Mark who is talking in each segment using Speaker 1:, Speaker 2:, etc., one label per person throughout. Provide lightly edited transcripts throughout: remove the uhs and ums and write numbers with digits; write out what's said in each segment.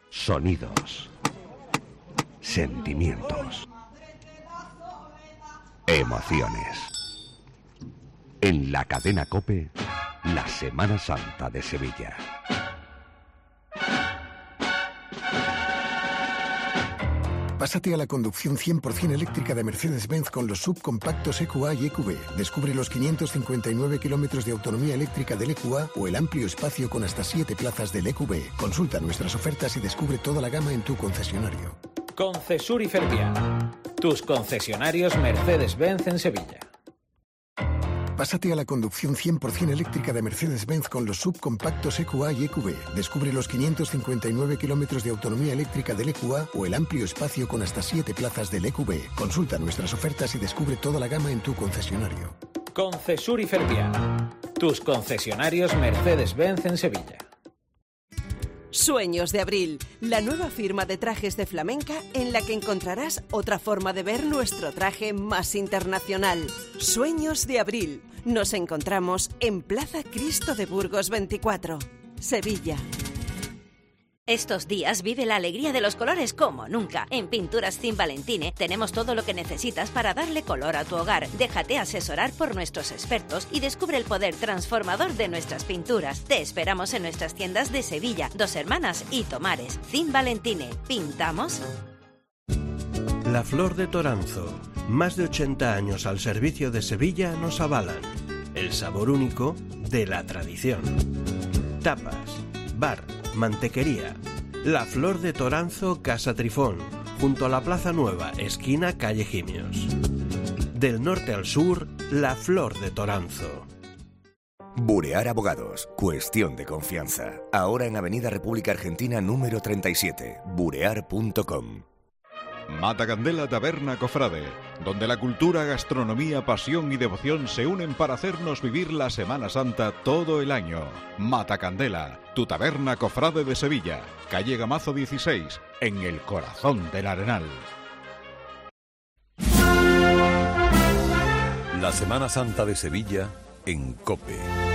Speaker 1: Sonidos, sentimientos, emociones. En la cadena COPE, la Semana Santa de Sevilla.
Speaker 2: Pásate a la conducción 100% eléctrica de Mercedes-Benz con los subcompactos EQA y EQB. Descubre los 559 kilómetros de autonomía eléctrica del EQA o el amplio espacio con hasta 7 plazas del EQB. Consulta nuestras ofertas y descubre toda la gama en tu concesionario.
Speaker 3: Concesur y Fervial, tus concesionarios Mercedes-Benz en Sevilla.
Speaker 2: Pásate a la conducción 100% eléctrica de Mercedes-Benz con los subcompactos EQA y EQB. Descubre los 559 kilómetros de autonomía eléctrica del EQA o el amplio espacio con hasta 7 plazas del EQB. Consulta nuestras ofertas y descubre toda la gama en tu concesionario.
Speaker 3: Concesur y Fervial, tus concesionarios Mercedes-Benz en Sevilla.
Speaker 4: Sueños de Abril, la nueva firma de trajes de flamenca en la que encontrarás otra forma de ver nuestro traje más internacional. Sueños de Abril. Nos encontramos en Plaza Cristo de Burgos 24, Sevilla.
Speaker 5: Estos días vive la alegría de los colores como nunca. En Pinturas Cim Valentine tenemos todo lo que necesitas para darle color a tu hogar. Déjate asesorar por nuestros expertos y descubre el poder transformador de nuestras pinturas. Te esperamos en nuestras tiendas de Sevilla, Dos Hermanas y Tomares. Cim Valentine, ¿pintamos?
Speaker 6: La Flor de Toranzo. Más de 80 años al servicio de Sevilla nos avalan. El sabor único de la tradición. Tapas, bar, mantequería. La Flor de Toranzo, Casa Trifón, junto a la Plaza Nueva, esquina calle Gimios. Del norte al sur, La Flor de Toranzo.
Speaker 7: Burear Abogados, cuestión de confianza. Ahora en Avenida República Argentina número 37, burear.com.
Speaker 8: Matacandela Taberna Cofrade, donde la cultura, gastronomía, pasión y devoción se unen para hacernos vivir la Semana Santa todo el año. Matacandela, tu taberna cofrade de Sevilla, calle Gamazo 16, en el corazón del Arenal.
Speaker 9: La Semana Santa de Sevilla en COPE.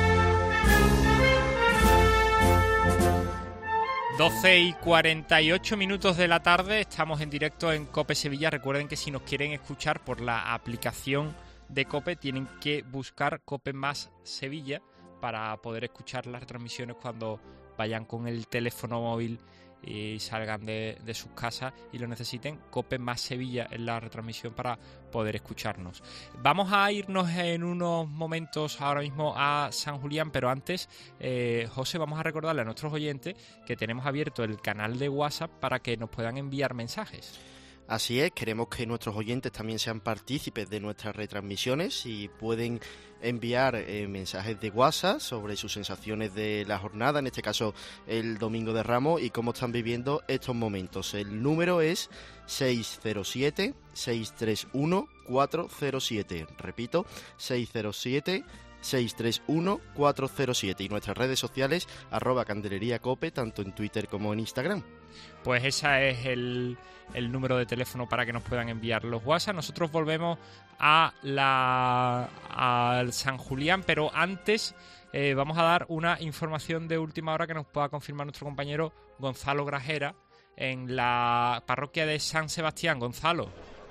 Speaker 10: 12:48 de la tarde, estamos en directo en COPE Sevilla. Recuerden que si nos quieren escuchar por la aplicación de COPE tienen que buscar COPE más Sevilla para poder escuchar las transmisiones cuando vayan con el teléfono móvil y salgan de sus casas y lo necesiten. COPE más Sevilla en la retransmisión para poder escucharnos. Vamos a irnos en unos momentos ahora mismo a San Julián, pero antes, José, vamos a recordarle a nuestros oyentes que tenemos abierto el canal de WhatsApp para que nos puedan enviar mensajes.
Speaker 11: Así es, queremos que nuestros oyentes también sean partícipes de nuestras retransmisiones y pueden enviar mensajes de WhatsApp sobre sus sensaciones de la jornada, en este caso el Domingo de Ramos, y cómo están viviendo estos momentos. El número es 607-631-407. Repito, 607-631-407 y nuestras redes sociales @CandeleriaCope, tanto en Twitter como en Instagram.
Speaker 10: Pues ese es el número de teléfono para que nos puedan enviar los WhatsApp. Nosotros volvemos al San Julián, pero antes vamos a dar una información de última hora que nos pueda confirmar nuestro compañero Gonzalo Grajera en la parroquia de San Sebastián. Gonzalo.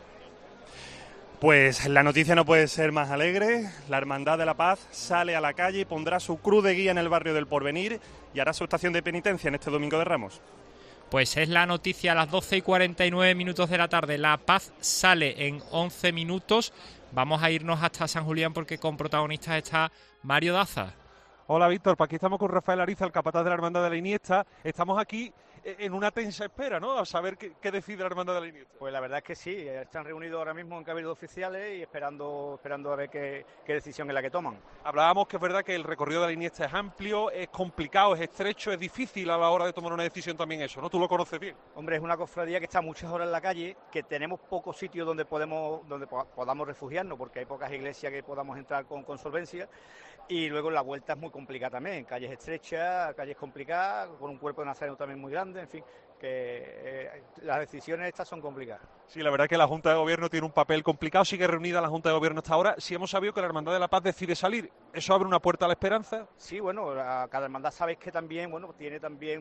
Speaker 12: Pues la noticia no puede ser más alegre. La Hermandad de la Paz sale a la calle y pondrá su cruz de guía en el barrio del Porvenir y hará su estación de penitencia en este Domingo de Ramos.
Speaker 10: Pues es la noticia a las 12:49 de la tarde. La Paz sale en 11 minutos. Vamos a irnos hasta San Julián porque con protagonistas está Mario Daza.
Speaker 13: Hola Víctor, pues aquí estamos con Rafael Ariza, el capataz de la Hermandad de la Iniesta. Estamos aquí en una tensa espera, ¿no? A saber qué decide la Hermandad de la Iniesta.
Speaker 14: Pues la verdad es que sí, están reunidos ahora mismo en cabildos oficiales y esperando a ver qué decisión es la que toman.
Speaker 13: Hablábamos que es verdad que el recorrido de la Iniesta es amplio, es complicado, es estrecho, es difícil a la hora de tomar una decisión también eso, ¿no? Tú lo conoces bien.
Speaker 14: Hombre, es una cofradía que está muchas horas en la calle, que tenemos pocos sitios donde podamos refugiarnos, porque hay pocas iglesias que podamos entrar con solvencia. Y luego la vuelta es muy complicada también, calles estrechas, calles complicadas, con un cuerpo de nazareno también muy grande, en fin, que las decisiones estas son complicadas.
Speaker 13: Sí, la verdad es que la Junta de Gobierno tiene un papel complicado, sigue reunida la Junta de Gobierno hasta ahora. Si hemos sabido que la Hermandad de la Paz decide salir, ¿eso abre una puerta a la esperanza?
Speaker 14: Sí, bueno, cada hermandad sabéis que también, tiene también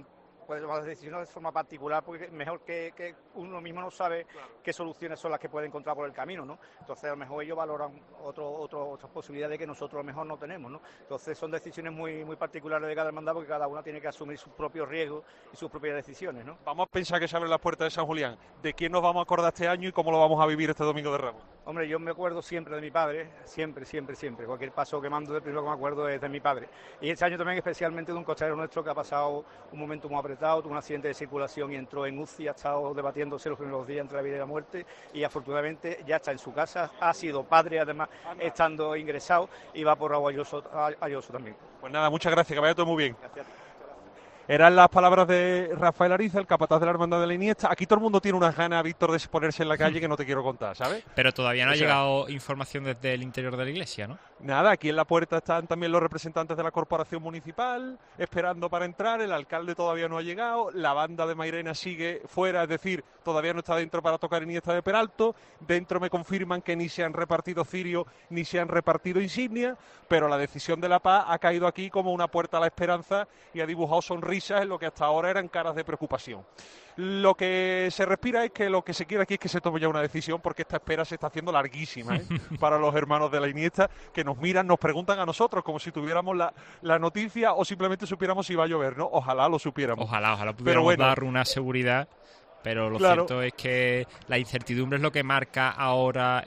Speaker 14: puede tomar las decisiones de forma particular, porque mejor que uno mismo no sabe qué soluciones son las que puede encontrar por el camino, ¿no? Entonces a lo mejor ellos valoran otras posibilidades que nosotros a lo mejor no tenemos, ¿no? Entonces son decisiones muy particulares de cada hermandad, porque cada una tiene que asumir sus propios riesgos y sus propias decisiones, ¿no?
Speaker 13: Vamos a pensar que se abren las puertas de San Julián. ¿De quién nos vamos a acordar este año y cómo lo vamos a vivir este Domingo de Ramos?
Speaker 14: Hombre, yo me acuerdo siempre de mi padre, siempre. Cualquier paso que mando, de primero que me acuerdo es de mi padre. Y este año también especialmente de un costalero nuestro que ha pasado un momento muy apretado, tuvo un accidente de circulación y entró en UCI, ha estado debatiéndose los primeros días entre la vida y la muerte, y afortunadamente ya está en su casa, ha sido padre además estando ingresado, y va por Aguayoso también.
Speaker 13: Pues nada, muchas gracias, que vaya todo muy bien.
Speaker 14: Gracias.
Speaker 13: Eran las palabras de Rafael Ariza, el capataz de la Hermandad de la Iniesta. Aquí todo el mundo tiene unas ganas, Víctor, de ponerse en la calle que no te quiero contar, ¿sabes?
Speaker 10: Pero todavía no ha llegado información desde el interior de la iglesia, ¿no?
Speaker 13: Nada, aquí en la puerta están también los representantes de la corporación municipal esperando para entrar, el alcalde todavía no ha llegado, la banda de Mairena sigue fuera, es decir, todavía no está dentro para tocar Iniesta de Peralto, dentro me confirman que ni se han repartido cirios ni se han repartido insignias, pero la decisión de La Paz ha caído aquí como una puerta a la esperanza y ha dibujado sonrisas en lo que hasta ahora eran caras de preocupación. Lo que se respira es que lo que se quiere aquí es que se tome ya una decisión, porque esta espera se está haciendo larguísima, ¿eh? Para los hermanos de la Iniesta, que nos miran, nos preguntan a nosotros como si tuviéramos la noticia o simplemente supiéramos si va a llover, ¿no? Ojalá lo supiéramos.
Speaker 10: Ojalá pudiéramos dar una seguridad, pero lo cierto es que la incertidumbre es lo que marca ahora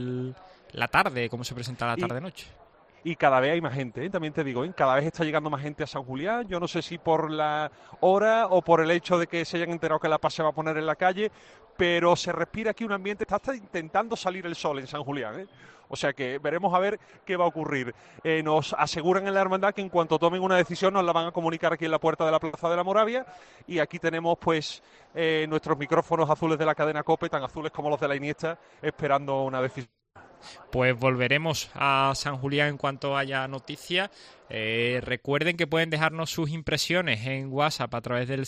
Speaker 10: la tarde, cómo se presenta la tarde-noche.
Speaker 13: Y cada vez hay más gente, ¿eh? También te digo, ¿eh? Cada vez está llegando más gente a San Julián. Yo no sé si por la hora o por el hecho de que se hayan enterado que La Paz se va a poner en la calle, pero se respira aquí un ambiente, está hasta intentando salir el sol en San Julián, ¿eh? O sea que veremos a ver qué va a ocurrir. Nos aseguran en la hermandad que en cuanto tomen una decisión nos la van a comunicar aquí en la puerta de la Plaza de la Moravia, y aquí tenemos pues nuestros micrófonos azules de la cadena COPE, tan azules como los de la Iniesta, esperando una decisión.
Speaker 10: Pues volveremos a San Julián en cuanto haya noticias. Recuerden que pueden dejarnos sus impresiones en WhatsApp a través del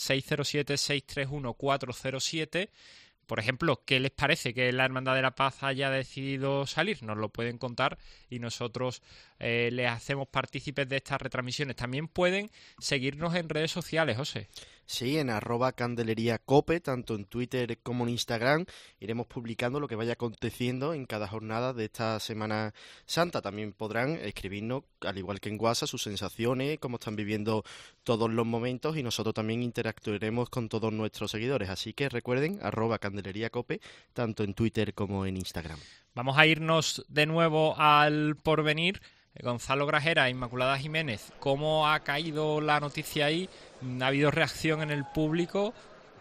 Speaker 10: 607-631-407. Por ejemplo, ¿qué les parece que la Hermandad de la Paz haya decidido salir? Nos lo pueden contar y nosotros les hacemos partícipes de estas retransmisiones. También pueden seguirnos en redes sociales, José.
Speaker 11: Sí, en @candeleriacope, tanto en Twitter como en Instagram, iremos publicando lo que vaya aconteciendo en cada jornada de esta Semana Santa. También podrán escribirnos, al igual que en WhatsApp, sus sensaciones, cómo están viviendo todos los momentos, y nosotros también interactuaremos con todos nuestros seguidores. Así que recuerden, @candeleriacope, tanto en Twitter como en Instagram.
Speaker 10: Vamos a irnos de nuevo al Porvenir. Gonzalo Grajera, Inmaculada Jiménez, ¿cómo ha caído la noticia ahí? ¿Ha habido reacción en el público?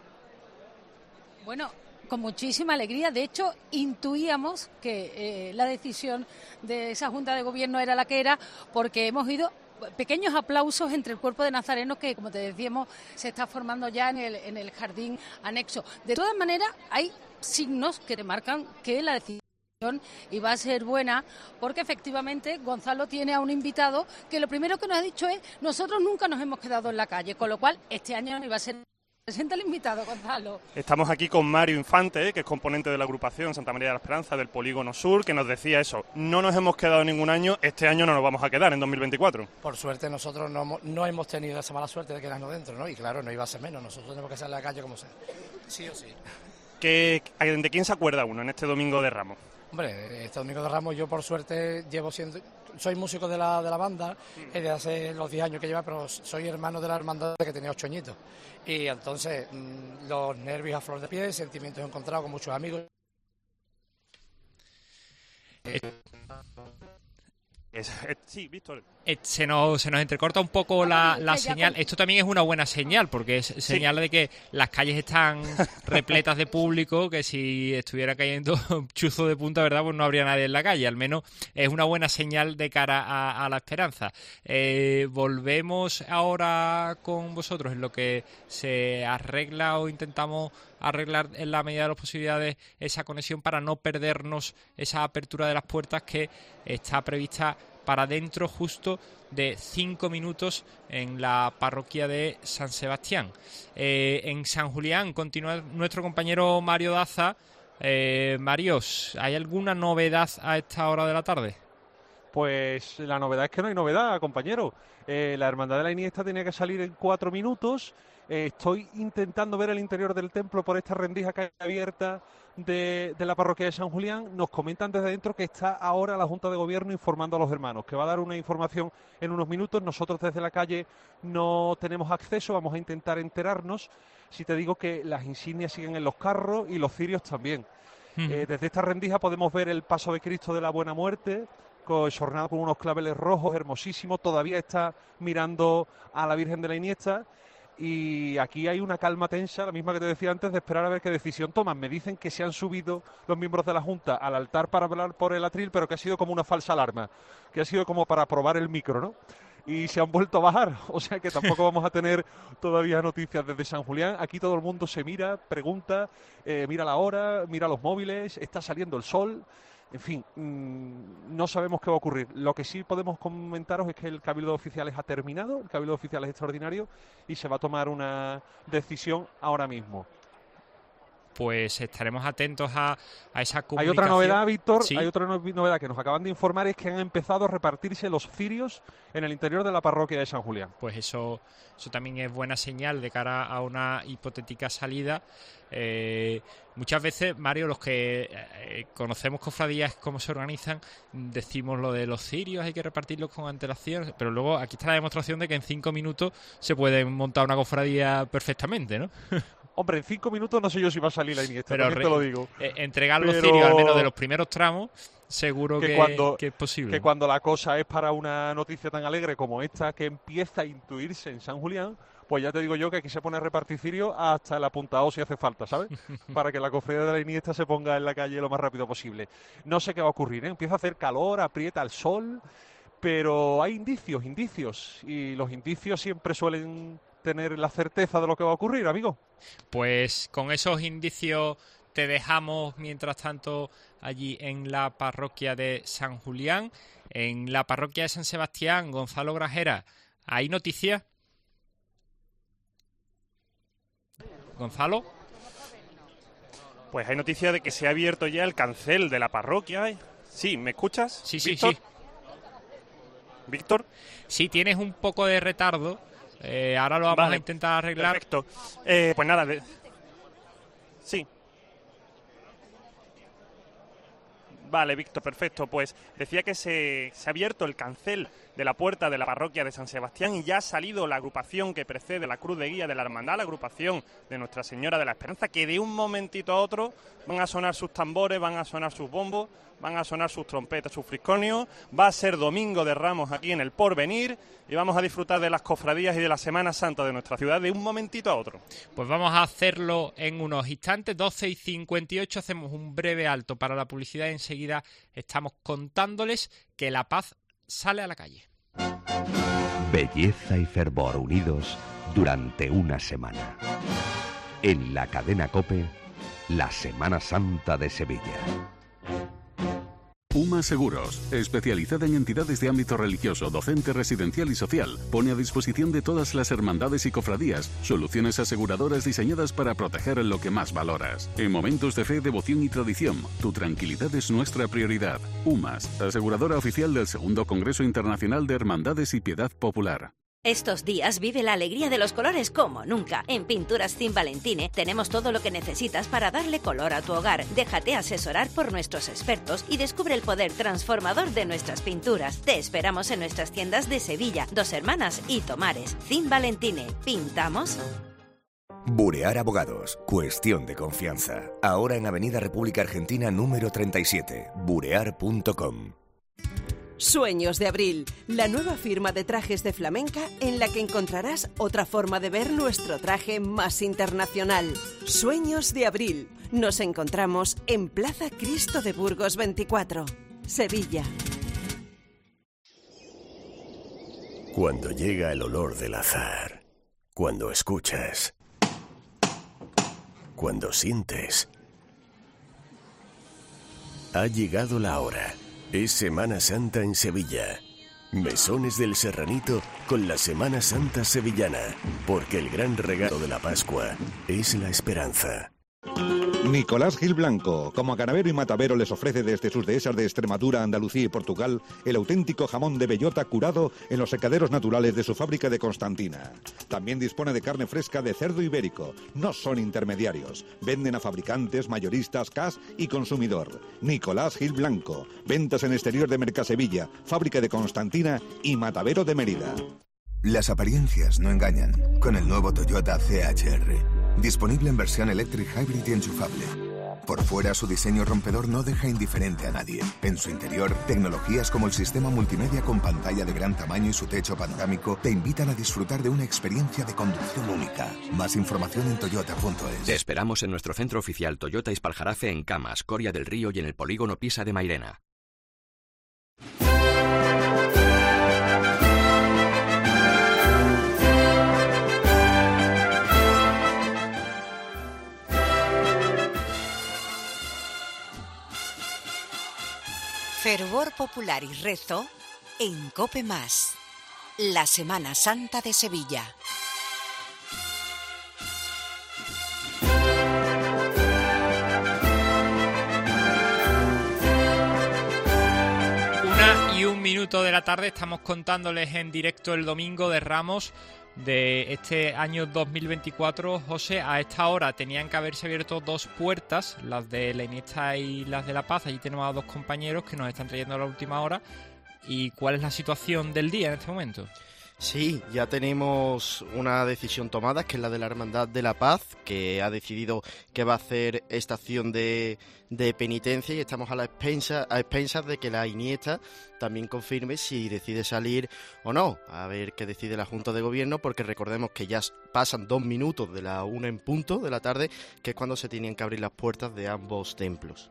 Speaker 15: Bueno, con muchísima alegría. De hecho, intuíamos que la decisión de esa Junta de Gobierno era la que era, porque hemos oído pequeños aplausos entre el cuerpo de nazarenos que, como te decíamos, se está formando ya en el jardín anexo. De todas maneras, hay signos que demarcan que la decisión y va a ser buena, porque efectivamente Gonzalo tiene a un invitado que lo primero que nos ha dicho es: nosotros nunca nos hemos quedado en la calle, con lo cual este año no iba a ser. Presenta el invitado, Gonzalo.
Speaker 12: Estamos aquí con Mario Infante, que es componente de la agrupación Santa María de la Esperanza del Polígono Sur, que nos decía eso: no nos hemos quedado ningún año, este año no nos vamos a quedar en 2024.
Speaker 16: Por suerte nosotros no hemos tenido esa mala suerte de quedarnos dentro, ¿no? Y claro, no iba a ser menos, nosotros tenemos que salir a la calle como sea, sí o sí.
Speaker 12: ¿De quién se acuerda uno en este Domingo de Ramos?
Speaker 16: Hombre, este Domingo de Ramos yo por suerte soy músico de la banda desde hace los 10 años que lleva, pero soy hermano de la hermandad que tenía 8 añitos. Y entonces los nervios a flor de piel, sentimientos encontrados con muchos amigos.
Speaker 12: Sí, Víctor.
Speaker 10: Se nos entrecorta un poco la señal. Esto también es una buena señal, porque es señal de que las calles están repletas de público, que si estuviera cayendo chuzo de punta, ¿verdad?, pues no habría nadie en la calle. Al menos es una buena señal de cara a la esperanza. Volvemos ahora con vosotros en lo que se arregla o intentamos arreglar en la medida de las posibilidades esa conexión para no perdernos esa apertura de las puertas que está prevista para dentro justo de 5 minutos en la parroquia de San Sebastián. En San Julián continúa nuestro compañero Mario Daza. Mario, ¿hay alguna novedad a esta hora de la tarde?
Speaker 13: Pues la novedad es que no hay novedad, compañero. La Hermandad de la Iniesta tenía que salir en 4 minutos. Estoy intentando ver el interior del templo por esta rendija que hay abierta de la parroquia de San Julián. Nos comentan desde dentro que está ahora la Junta de Gobierno informando a los hermanos, que va a dar una información en unos minutos. Nosotros desde la calle no tenemos acceso, vamos a intentar enterarnos. Si te digo que las insignias siguen en los carros y los cirios también. Desde esta rendija podemos ver el paso de Cristo de la Buena Muerte, adornado con unos claveles rojos, hermosísimo. Todavía está mirando a la Virgen de la Iniesta. Y aquí hay una calma tensa, la misma que te decía antes, de esperar a ver qué decisión toman. Me dicen que se han subido los miembros de la Junta al altar para hablar por el atril, pero que ha sido como una falsa alarma, que ha sido como para probar el micro, ¿no? Y se han vuelto a bajar, o sea que tampoco vamos a tener todavía noticias desde San Julián. Aquí todo el mundo se mira, pregunta, mira la hora, mira los móviles, está saliendo el sol. En fin, no sabemos qué va a ocurrir. Lo que sí podemos comentaros es que el Cabildo de Oficiales ha terminado, el Cabildo de Oficiales extraordinario, y se va a tomar una decisión ahora mismo.
Speaker 10: Pues estaremos atentos a esa comunicación.
Speaker 13: Hay otra novedad, Víctor,
Speaker 10: ¿Sí?
Speaker 13: Hay otra novedad que nos acaban de informar, es que han empezado a repartirse los cirios en el interior de la parroquia de San Julián.
Speaker 10: Pues eso también es buena señal de cara a una hipotética salida. Muchas veces, Mario, los que conocemos cofradías, cómo se organizan, decimos lo de los cirios, hay que repartirlos con antelación, pero luego aquí está la demostración de que en 5 minutos se puede montar una cofradía perfectamente, ¿no?
Speaker 13: Hombre, en 5 minutos no sé yo si va a salir la Iniesta, también te lo digo.
Speaker 10: Entregar los cirios, al menos de los primeros tramos, seguro que es posible.
Speaker 13: Que cuando la cosa es para una noticia tan alegre como esta, que empieza a intuirse en San Julián, pues ya te digo yo que aquí se pone a repartir cirios hasta el apuntado si hace falta, ¿sabes? Para que la cofradía de la Iniesta se ponga en la calle lo más rápido posible. No sé qué va a ocurrir, ¿eh? Empieza a hacer calor, aprieta el sol, pero hay indicios, y los indicios siempre suelen tener la certeza de lo que va a ocurrir, amigo.
Speaker 10: Pues con esos indicios te dejamos, mientras tanto, allí en la parroquia de San Julián. En la parroquia de San Sebastián, Gonzalo Grajera, ¿hay noticias? ¿Gonzalo?
Speaker 12: Pues hay noticia de que se ha abierto ya el cancel de la parroquia. Sí, ¿me escuchas?
Speaker 10: Sí,
Speaker 12: ¿Víctor?
Speaker 10: sí.
Speaker 12: ¿Víctor?
Speaker 10: Sí, tienes un poco de retardo. Ahora lo vamos a intentar arreglar.
Speaker 12: Perfecto. Pues nada, sí. Vale, Víctor, perfecto. Pues decía que se ha abierto el cancel de la puerta de la parroquia de San Sebastián y ya ha salido la agrupación que precede la cruz de guía de la hermandad, la agrupación de Nuestra Señora de la Esperanza, que de un momentito a otro van a sonar sus tambores, van a sonar sus bombos, van a sonar sus trompetas, sus frisconios. Va a ser Domingo de Ramos aquí en el Porvenir y vamos a disfrutar de las cofradías y de la Semana Santa de nuestra ciudad de un momentito a otro.
Speaker 10: Pues vamos a hacerlo en unos instantes. 12:58, hacemos un breve alto para la publicidad y enseguida estamos contándoles que la paz sale a la calle.
Speaker 1: Belleza y fervor unidos durante una semana. En la cadena COPE, la Semana Santa de Sevilla.
Speaker 17: UMA Seguros, especializada en entidades de ámbito religioso, docente, residencial y social, pone a disposición de todas las hermandades y cofradías soluciones aseguradoras diseñadas para proteger lo que más valoras. En momentos de fe, devoción y tradición, tu tranquilidad es nuestra prioridad. UMAS, aseguradora oficial del Segundo Congreso Internacional de Hermandades y Piedad Popular.
Speaker 5: Estos días vive la alegría de los colores como nunca. En Pinturas Team Valentine tenemos todo lo que necesitas para darle color a tu hogar. Déjate asesorar por nuestros expertos y descubre el poder transformador de nuestras pinturas. Te esperamos en nuestras tiendas de Sevilla, Dos Hermanas y Tomares. Team Valentine, ¿pintamos?
Speaker 7: Burear Abogados, cuestión de confianza. Ahora en Avenida República Argentina número 37, burear.com.
Speaker 4: Sueños de Abril, la nueva firma de trajes de flamenca en la que encontrarás otra forma de ver nuestro traje más internacional. Sueños de Abril. Nos encontramos en Plaza Cristo de Burgos 24, Sevilla.
Speaker 18: Cuando llega el olor del azahar, cuando escuchas, cuando sientes, ha llegado la hora. Es Semana Santa en Sevilla. Mesones del Serranito con la Semana Santa sevillana, porque el gran regalo de la Pascua es la esperanza.
Speaker 8: Nicolás Gil Blanco, como ganadero y matadero, les ofrece desde sus dehesas de Extremadura, Andalucía y Portugal el auténtico jamón de bellota curado en los secaderos naturales de su fábrica de Constantina. También dispone de carne fresca de cerdo ibérico. No son intermediarios. Venden a fabricantes, mayoristas, CAS y consumidor. Nicolás Gil Blanco. Ventas en exterior de Mercasevilla, fábrica de Constantina y matadero de Mérida.
Speaker 7: Las apariencias no engañan. Con el nuevo Toyota CHR. Disponible en versión Electric Hybrid y enchufable. Por fuera, su diseño rompedor no deja indiferente a nadie. En su interior, tecnologías como el sistema multimedia con pantalla de gran tamaño y su techo panorámico te invitan a disfrutar de una experiencia de conducción única. Más información en toyota.es.
Speaker 19: Te esperamos en nuestro centro oficial Toyota Ispaljarafe en Camas, Coria del Río y en el polígono Pisa de Mairena.
Speaker 20: Fervor popular y rezo en COPE+. La Semana Santa de Sevilla.
Speaker 10: Una y un minuto de la tarde, estamos contándoles en directo el domingo de Ramos de este año 2024. José, a esta hora tenían que haberse abierto dos puertas, las de la Iniesta y las de La Paz. Allí tenemos a dos compañeros que nos están trayendo a la última hora. ¿Y cuál es la situación del día en este momento?
Speaker 11: Sí, ya tenemos una decisión tomada, que es la de la Hermandad de la Paz, que ha decidido que va a hacer estación de penitencia, y estamos a expensas de que la Iniesta también confirme si decide salir o no. A ver qué decide la Junta de Gobierno, porque recordemos que ya pasan 2 minutos de la 1 en punto de la tarde, que es cuando se tenían que abrir las puertas de ambos templos.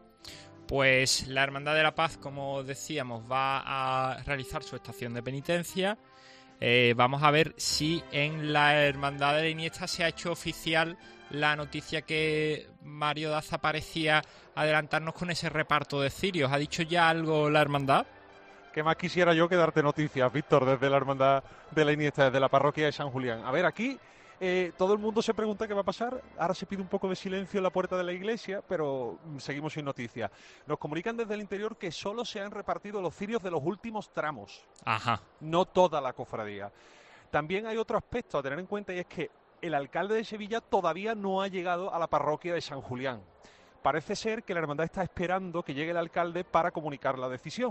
Speaker 10: Pues la Hermandad de la Paz, como decíamos, va a realizar su estación de penitencia. Vamos a ver si en la Hermandad de la Iniesta se ha hecho oficial la noticia que Mario Daza parecía adelantarnos con ese reparto de cirios. ¿Ha dicho ya algo la Hermandad?
Speaker 13: ¿Qué más quisiera yo que darte noticias, Víctor, desde la Hermandad de la Iniesta, desde la parroquia de San Julián? A ver, aquí todo el mundo se pregunta qué va a pasar. Ahora se pide un poco de silencio en la puerta de la iglesia, pero seguimos sin noticias. Nos comunican desde el interior que solo se han repartido los cirios de los últimos tramos.
Speaker 10: Ajá.
Speaker 13: No toda la cofradía. También hay otro aspecto a tener en cuenta, y es que el alcalde de Sevilla todavía no ha llegado a la parroquia de San Julián. Parece ser que la hermandad está esperando que llegue el alcalde para comunicar la decisión.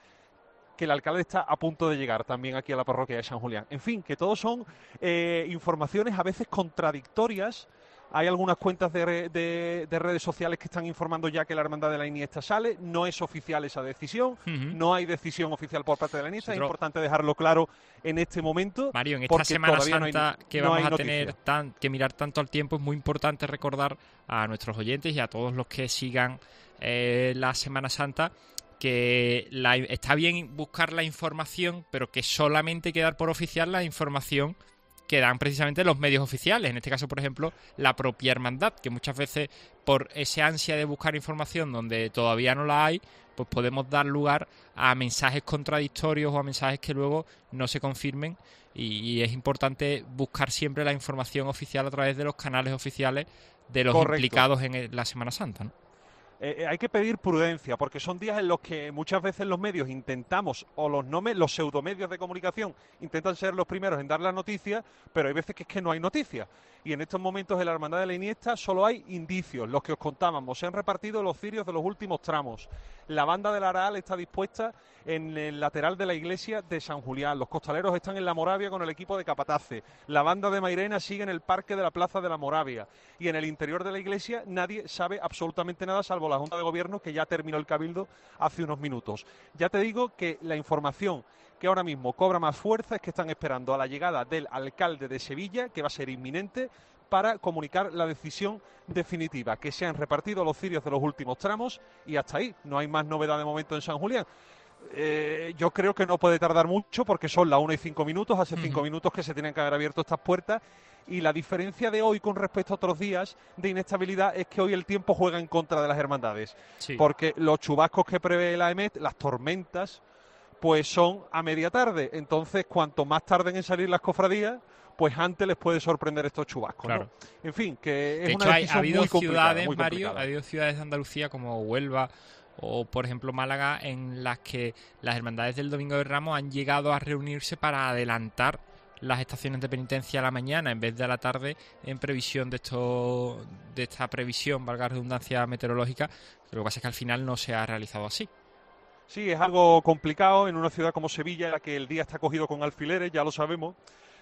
Speaker 13: Que el alcalde está a punto de llegar también aquí a la parroquia de San Julián. En fin, que todos son informaciones a veces contradictorias. Hay algunas cuentas de redes sociales que están informando ya que la Hermandad de la Iniesta sale. No es oficial esa decisión. No hay decisión oficial por parte de la Iniesta. Es importante dejarlo claro en este momento.
Speaker 10: Mario, en esta Semana Santa que vamos a tener que mirar tanto al tiempo, es muy importante recordar a nuestros oyentes y a todos los que sigan la Semana Santa que está bien buscar la información, pero que solamente hay que dar por oficial la información que dan precisamente los medios oficiales. En este caso, por ejemplo, la propia hermandad, que muchas veces por ese ansia de buscar información donde todavía no la hay, pues podemos dar lugar a mensajes contradictorios o a mensajes que luego no se confirmen, y es importante buscar siempre la información oficial a través de los canales oficiales de los implicados en la Semana Santa, ¿no?
Speaker 13: Hay que pedir prudencia, porque son días en los que muchas veces los medios intentamos, o los pseudomedios de comunicación intentan ser los primeros en dar la noticia, pero hay veces que es que no hay noticia. Y en estos momentos en la Hermandad de la Iniesta solo hay indicios, los que os contábamos. Se han repartido los cirios de los últimos tramos. La banda del Araal está dispuesta en el lateral de la iglesia de San Julián. Los costaleros están en la Moravia con el equipo de capataces. La banda de Mairena sigue en el parque de la Plaza de la Moravia. Y en el interior de la iglesia nadie sabe absolutamente nada, salvo la Junta de Gobierno, que ya terminó el cabildo hace unos minutos. Ya te digo que la información que ahora mismo cobra más fuerza es que están esperando a la llegada del alcalde de Sevilla, que va a ser inminente, para comunicar la decisión definitiva, que se han repartido los cirios de los últimos tramos, y hasta ahí. No hay más novedad de momento en San Julián. Yo creo que no puede tardar mucho, porque son las 1:05, hace 5 minutos que se tienen que haber abierto estas puertas, y la diferencia de hoy con respecto a otros días de inestabilidad es que hoy el tiempo juega en contra de las hermandades, porque los chubascos que prevé la EMET, las tormentas, pues son a media tarde. Entonces, cuanto más tarden en salir las cofradías, pues antes les puede sorprender estos chubascos,
Speaker 10: claro,
Speaker 13: ¿no? En fin, que es
Speaker 10: de
Speaker 13: una
Speaker 10: hecho,
Speaker 13: decisión
Speaker 10: ha habido
Speaker 13: muy complicada,
Speaker 10: ciudades,
Speaker 13: muy
Speaker 10: Mario,
Speaker 13: complicada.
Speaker 10: ha habido ciudades de Andalucía como Huelva o, por ejemplo, Málaga, en las que las hermandades del Domingo de Ramos han llegado a reunirse para adelantar las estaciones de penitencia a la mañana en vez de a la tarde, en previsión de esta previsión, valga la redundancia, meteorológica. Lo que pasa es que al final no se ha realizado así.
Speaker 13: Sí, es algo complicado en una ciudad como Sevilla, en la que el día está cogido con alfileres, ya lo sabemos,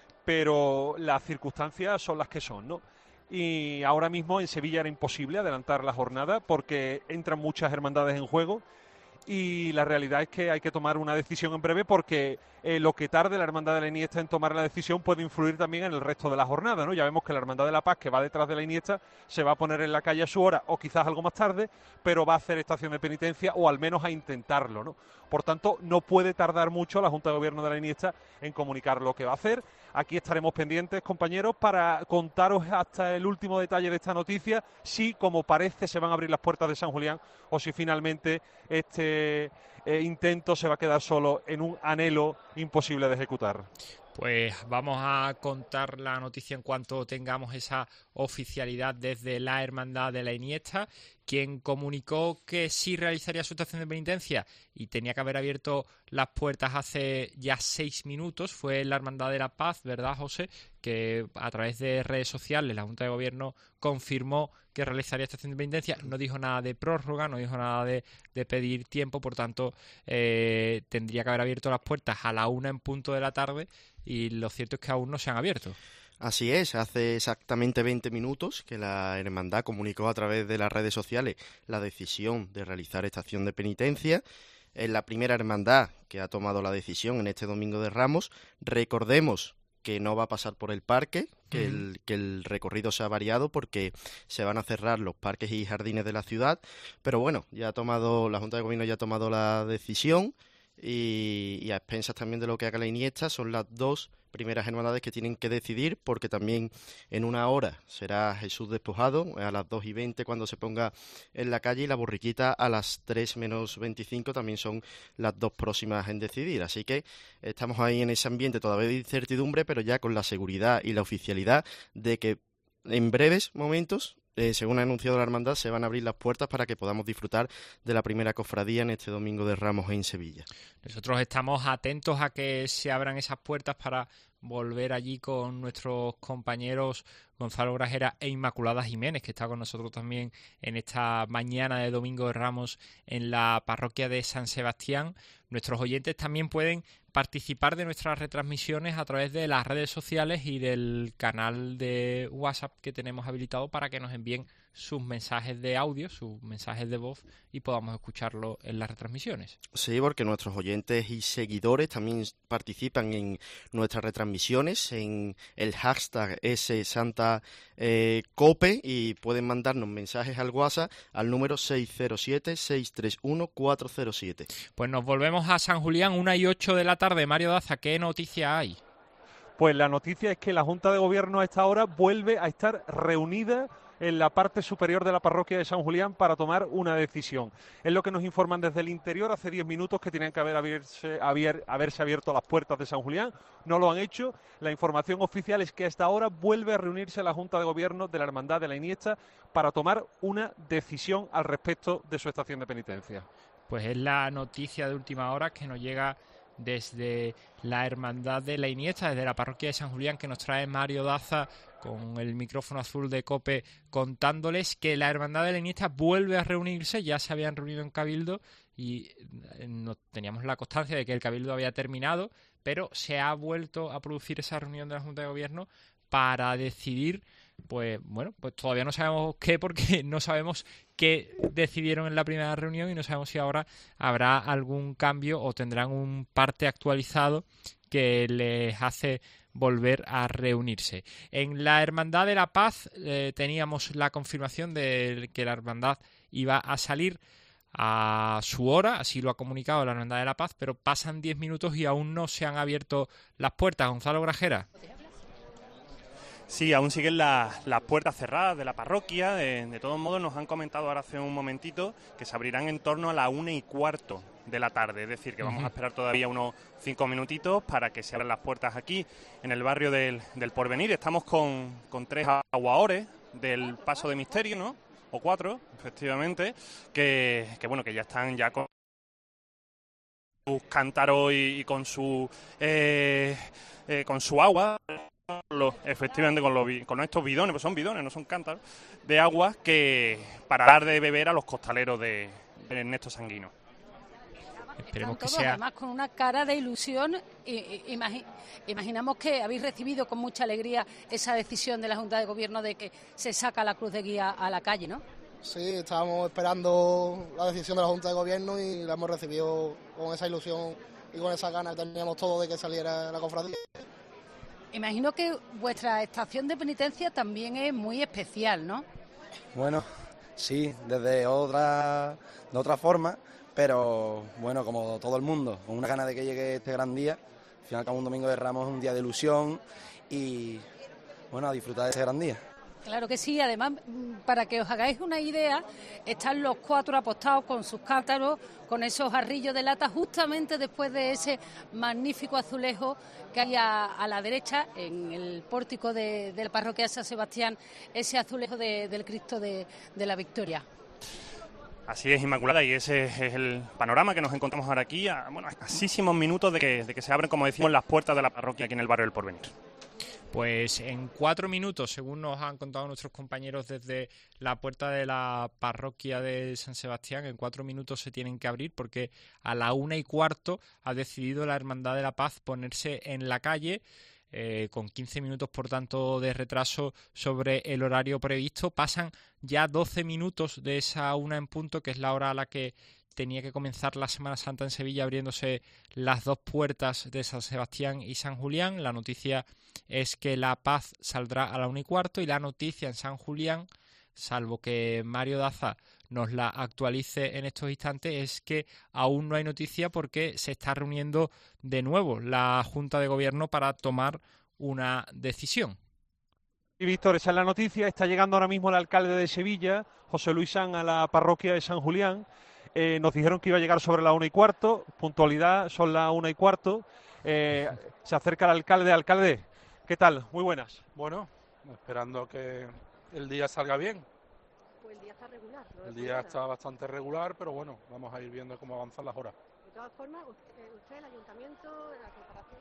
Speaker 13: pero las circunstancias son las que son, ¿no? Y ahora mismo en Sevilla era imposible adelantar la jornada porque entran muchas hermandades en juego y la realidad es que hay que tomar una decisión en breve porque lo que tarde la Hermandad de la Iniesta en tomar la decisión puede influir también en el resto de la jornada, ¿no? Ya vemos que la Hermandad de la Paz, que va detrás de la Iniesta, se va a poner en la calle a su hora o quizás algo más tarde, pero va a hacer estación de penitencia o al menos a intentarlo, ¿no? Por tanto, no puede tardar mucho la Junta de Gobierno de la Iniesta en comunicar lo que va a hacer. Aquí estaremos pendientes, compañeros, para contaros hasta el último detalle de esta noticia, si, como parece, se van a abrir las puertas de San Julián o si finalmente este intento se va a quedar solo en un anhelo imposible de ejecutar.
Speaker 10: Pues vamos a contar la noticia en cuanto tengamos esa oficialidad desde la Hermandad de la Iniesta, quien comunicó que sí realizaría su estación de penitencia y tenía que haber abierto las puertas hace ya 6 minutos. Fue la Hermandad de la Paz, ¿verdad, José?, que a través de redes sociales la Junta de Gobierno confirmó que realizaría estación de penitencia. No dijo nada de prórroga, no dijo nada de pedir tiempo, por tanto tendría que haber abierto las puertas a la 1 en punto de la tarde y lo cierto es que aún no se han abierto.
Speaker 11: Así es, hace exactamente 20 minutos que la hermandad comunicó a través de las redes sociales la decisión de realizar estación de penitencia. Es la primera hermandad que ha tomado la decisión en este Domingo de Ramos. Recordemos que no va a pasar por el parque, que el recorrido se ha variado porque se van a cerrar los parques y jardines de la ciudad, pero bueno, la Junta de Gobierno ya ha tomado la decisión y a expensas también de lo que haga la Iniesta, son las dos primeras hermandades que tienen que decidir, porque también en una hora será Jesús despojado a las 2:20 cuando se ponga en la calle, y la borriquita a las 3 menos 25 también son las dos próximas en decidir. Así que estamos ahí en ese ambiente todavía de incertidumbre, pero ya con la seguridad y la oficialidad de que en breves momentos, según ha anunciado la hermandad, se van a abrir las puertas para que podamos disfrutar de la primera cofradía en este Domingo de Ramos en Sevilla.
Speaker 10: Nosotros estamos atentos a que se abran esas puertas para volver allí con nuestros compañeros Gonzalo Grajera e Inmaculada Jiménez, que está con nosotros también en esta mañana de Domingo de Ramos en la parroquia de San Sebastián. Nuestros oyentes también pueden participar de nuestras retransmisiones a través de las redes sociales y del canal de WhatsApp que tenemos habilitado para que nos envíen sus mensajes de audio, sus mensajes de voz y podamos escucharlo en las retransmisiones.
Speaker 11: Sí, porque nuestros oyentes y seguidores también participan en nuestras retransmisiones en el hashtag @SantaCope y pueden mandarnos mensajes al WhatsApp al número 607-631-407.
Speaker 10: Pues nos volvemos a San Julián, 1:08 de la tarde. Mario Daza, ¿qué noticia hay?
Speaker 13: Pues la noticia es que la Junta de Gobierno a esta hora vuelve a estar reunida en la parte superior de la parroquia de San Julián para tomar una decisión. Es lo que nos informan desde el interior hace 10 minutos, que tenían que haberse abierto las puertas de San Julián. No lo han hecho. La información oficial es que a esta hora vuelve a reunirse la Junta de Gobierno de la Hermandad de la Iniesta para tomar una decisión al respecto de su estación de penitencia.
Speaker 10: Pues es la noticia de última hora que nos llega desde la Hermandad de la Iniesta, desde la parroquia de San Julián, que nos trae Mario Daza con el micrófono azul de COPE, contándoles que la Hermandad de la Iniesta vuelve a reunirse. Ya se habían reunido en Cabildo y no teníamos la constancia de que el Cabildo había terminado, pero se ha vuelto a producir esa reunión de la Junta de Gobierno para decidir, pues todavía no sabemos qué, porque no sabemos qué decidieron en la primera reunión y no sabemos si ahora habrá algún cambio o tendrán un parte actualizado que les hace volver a reunirse. En la Hermandad de la Paz teníamos la confirmación de que la hermandad iba a salir a su hora, así lo ha comunicado la Hermandad de la Paz, pero pasan 10 minutos y aún no se han abierto las puertas. Gonzalo Grajera.
Speaker 12: Sí, aún siguen las puertas cerradas de la parroquia. De todos modos, nos han comentado ahora hace un momentito que se abrirán en torno a la 1:15 de la tarde. Es decir, que vamos a esperar todavía unos 5 minutitos para que se abran las puertas aquí, en el barrio del Porvenir. Estamos con 3 aguaores del Paso de Misterio, ¿no? O 4, efectivamente, que ya están ya con sus cántaros y con su agua, efectivamente con estos bidones, pues son bidones, no son cántaros, de agua que para dar de beber a los costaleros de Ernesto Sanguino.
Speaker 10: Esperemos que
Speaker 15: todos,
Speaker 10: sea...
Speaker 15: además con una cara de ilusión. Imaginamos que habéis recibido con mucha alegría esa decisión de la Junta de Gobierno de que se saca la cruz de guía a la calle, ¿no?
Speaker 21: Sí, estábamos esperando la decisión de la Junta de Gobierno y la hemos recibido con esa ilusión y con esa gana que teníamos todos de que saliera la cofradía.
Speaker 15: Imagino que vuestra estación de penitencia también es muy especial, ¿no?
Speaker 22: Bueno, sí, de otra forma, pero bueno, como todo el mundo, con una gana de que llegue este gran día. Al final, como un domingo de Ramos, es un día de ilusión y bueno, a disfrutar de ese gran día.
Speaker 15: Claro que sí, además, para que os hagáis una idea, están los 4 apostados con sus cántaros, con esos jarrillos de lata, justamente después de ese magnífico azulejo que hay a la derecha, en el pórtico de la parroquia de San Sebastián, ese azulejo del Cristo de la Victoria.
Speaker 12: Así es, Inmaculada, y ese es el panorama que nos encontramos ahora aquí, a escasísimos minutos de que se abren, como decimos, las puertas de la parroquia aquí en el barrio del Porvenir.
Speaker 10: Pues en 4 minutos, según nos han contado nuestros compañeros desde la puerta de la parroquia de San Sebastián, en 4 minutos se tienen que abrir porque a la 1:15 ha decidido la Hermandad de la Paz ponerse en la calle, con 15 minutos, por tanto, de retraso sobre el horario previsto. Pasan ya 12 minutos de esa 1 en punto, que es la hora a la que tenía que comenzar la Semana Santa en Sevilla, abriéndose las 2 puertas de San Sebastián y San Julián. La noticia es que la Paz saldrá a la 1:15 y la noticia en San Julián, salvo que Mario Daza nos la actualice en estos instantes, es que aún no hay noticia porque se está reuniendo de nuevo la Junta de Gobierno para tomar una decisión.
Speaker 13: Y Víctor, esa es la noticia. Está llegando ahora mismo el alcalde de Sevilla, José Luis Sanz, a la parroquia de San Julián. Nos dijeron que iba a llegar sobre la 1:15, puntualidad, son las 1:15. Se acerca el alcalde. Alcalde, ¿qué tal? Muy buenas.
Speaker 23: Bueno, esperando que el día salga bien.
Speaker 24: Pues el día está regular, ¿no?
Speaker 23: El día está bastante regular, pero bueno, vamos a ir viendo cómo avanzan las horas.
Speaker 24: De todas formas, usted, el ayuntamiento, la corporación,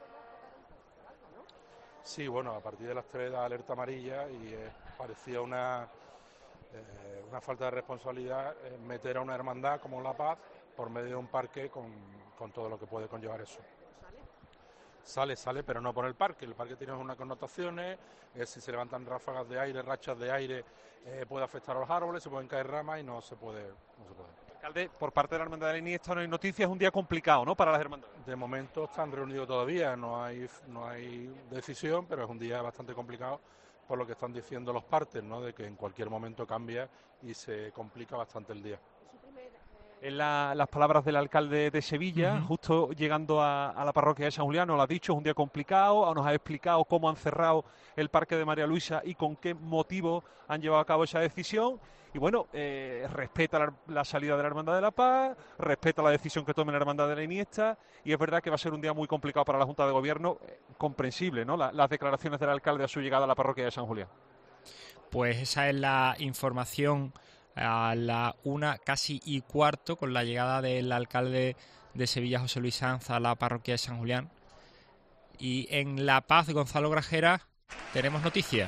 Speaker 24: ¿no?
Speaker 23: Sí, bueno, a partir de las 3 da alerta amarilla y parecía una falta de responsabilidad meter a una hermandad como La Paz por medio de un parque con todo lo que puede conllevar eso. Sale, pero no por el parque. El parque tiene unas connotaciones, si se levantan ráfagas de aire, rachas de aire, puede afectar a los árboles, se pueden caer ramas y no se puede.
Speaker 13: Alcalde, por parte de la Hermandad de la Iniesta no hay noticias, es un día complicado, ¿no?, para las hermandades.
Speaker 23: De momento están reunidos todavía, no hay decisión, pero es un día bastante complicado por lo que están diciendo los partes, ¿no?, de que en cualquier momento cambia y se complica bastante el día.
Speaker 13: En las palabras del alcalde de Sevilla, justo llegando a la parroquia de San Julián, nos lo ha dicho, es un día complicado, nos ha explicado cómo han cerrado el Parque de María Luisa y con qué motivo han llevado a cabo esa decisión. Y bueno, respeta la salida de la Hermandad de la Paz, respeta la decisión que tome la Hermandad de la Iniesta, y es verdad que va a ser un día muy complicado para la Junta de Gobierno, comprensible, ¿no?, las declaraciones del alcalde a su llegada a la parroquia de San Julián.
Speaker 10: Pues esa es la información a la 1:15, con la llegada del alcalde de Sevilla, José Luis Sanz, a la parroquia de San Julián. Y en La Paz, Gonzalo Grajera, tenemos noticias.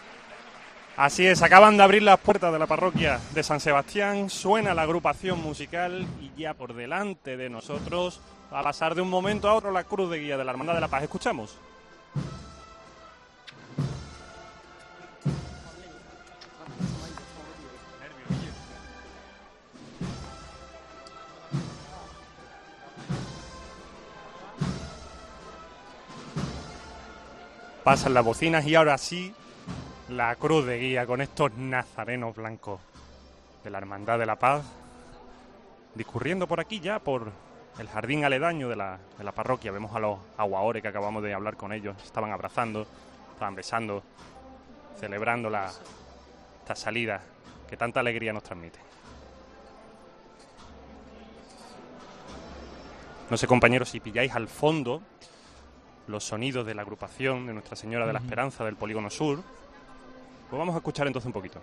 Speaker 12: Así es, acaban de abrir las puertas de la parroquia de San Sebastián, suena la agrupación musical y ya por delante de nosotros va a pasar de un momento a otro la cruz de guía de la Hermandad de la Paz. Escuchamos. Pasan las bocinas y ahora sí, la cruz de guía con estos nazarenos blancos de la Hermandad de la Paz, discurriendo por aquí ya, por el jardín aledaño de la parroquia. Vemos a los aguaores que acabamos de hablar con ellos, estaban abrazando estaban besando, celebrando esta salida que tanta alegría nos transmite. No sé, compañeros, si pilláis al fondo los sonidos de la agrupación de Nuestra Señora de la Esperanza del Polígono Sur, pues vamos a escuchar entonces un poquito.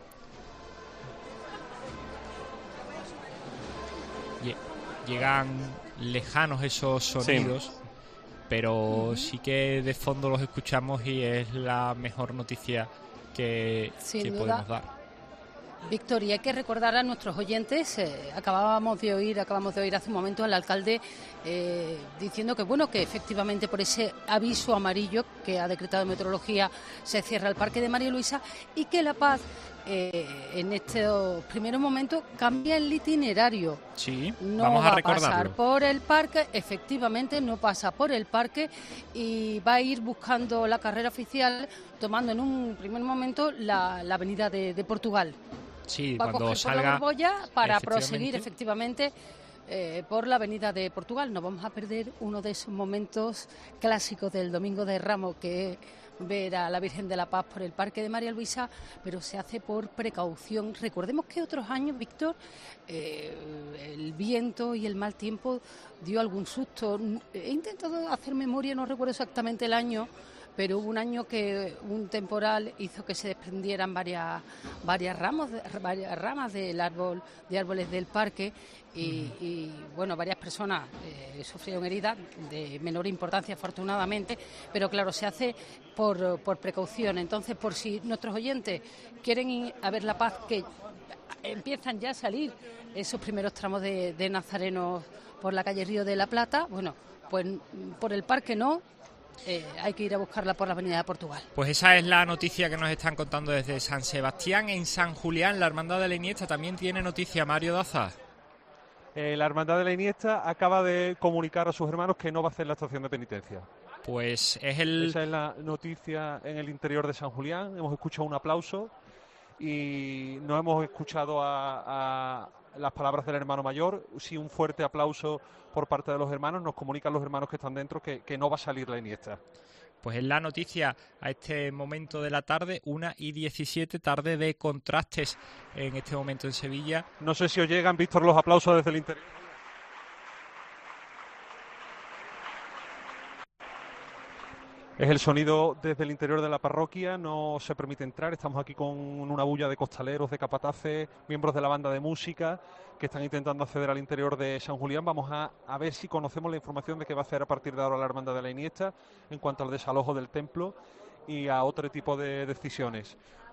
Speaker 10: Llegan lejanos esos sonidos, sí, pero sí que de fondo los escuchamos y es la mejor noticia que podemos dar.
Speaker 15: Víctor, y hay que recordar a nuestros oyentes, acabamos de oír hace un momento al alcalde diciendo que bueno, que efectivamente por ese aviso amarillo que ha decretado Meteorología se cierra el Parque de María Luisa y que La Paz en estos primeros momentos cambia el itinerario.
Speaker 10: Sí,
Speaker 15: no
Speaker 10: vamos a recordarlo.
Speaker 15: Va a pasar por el parque, efectivamente no pasa por el parque y va a ir buscando la carrera oficial, tomando en un primer momento la avenida de Portugal.
Speaker 10: Sí,
Speaker 15: va a
Speaker 10: cuando
Speaker 15: coger
Speaker 10: salga
Speaker 15: por la Borbolla para proseguir efectivamente por la avenida de Portugal. No vamos a perder uno de esos momentos clásicos del Domingo de Ramos, que es ver a la Virgen de la Paz por el Parque de María Luisa, pero se hace por precaución. Recordemos que otros años, Víctor, el viento y el mal tiempo dio algún susto. He intentado hacer memoria, no recuerdo exactamente el año, pero hubo un año que un temporal hizo que se desprendieran varias ramas del árbol, de árboles del parque y bueno, varias personas sufrieron heridas de menor importancia afortunadamente, pero claro, se hace por precaución. Entonces, por si nuestros oyentes quieren ir a ver La Paz, que empiezan ya a salir esos primeros tramos de nazarenos por la calle Río de la Plata, bueno, pues por el parque no. Hay que ir a buscarla por la avenida de Portugal.
Speaker 10: Pues esa es la noticia que nos están contando desde San Sebastián. En San Julián, la Hermandad de la Iniesta también tiene noticia. Mario Daza.
Speaker 13: La Hermandad de la Iniesta acaba de comunicar a sus hermanos que no va a hacer la estación de penitencia.
Speaker 10: Pues
Speaker 13: esa es la noticia en el interior de San Julián. Hemos escuchado un aplauso y no hemos escuchado a las palabras del hermano mayor. Sí, un fuerte aplauso por parte de los hermanos. Nos comunican los hermanos que están dentro que no va a salir la Iniesta.
Speaker 10: Pues es la noticia a este momento de la tarde, 1:17, tarde de contrastes en este momento en Sevilla.
Speaker 13: No sé si os llegan, Víctor, los aplausos desde el interior. Es el sonido desde el interior de la parroquia, no se permite entrar, estamos aquí con una bulla de costaleros, de capataces, miembros de la banda de música que están intentando acceder al interior de San Julián. Vamos a ver si conocemos la información de qué va a hacer a partir de ahora la Hermandad de la Iniesta en cuanto al desalojo del templo y a otro tipo de decisiones.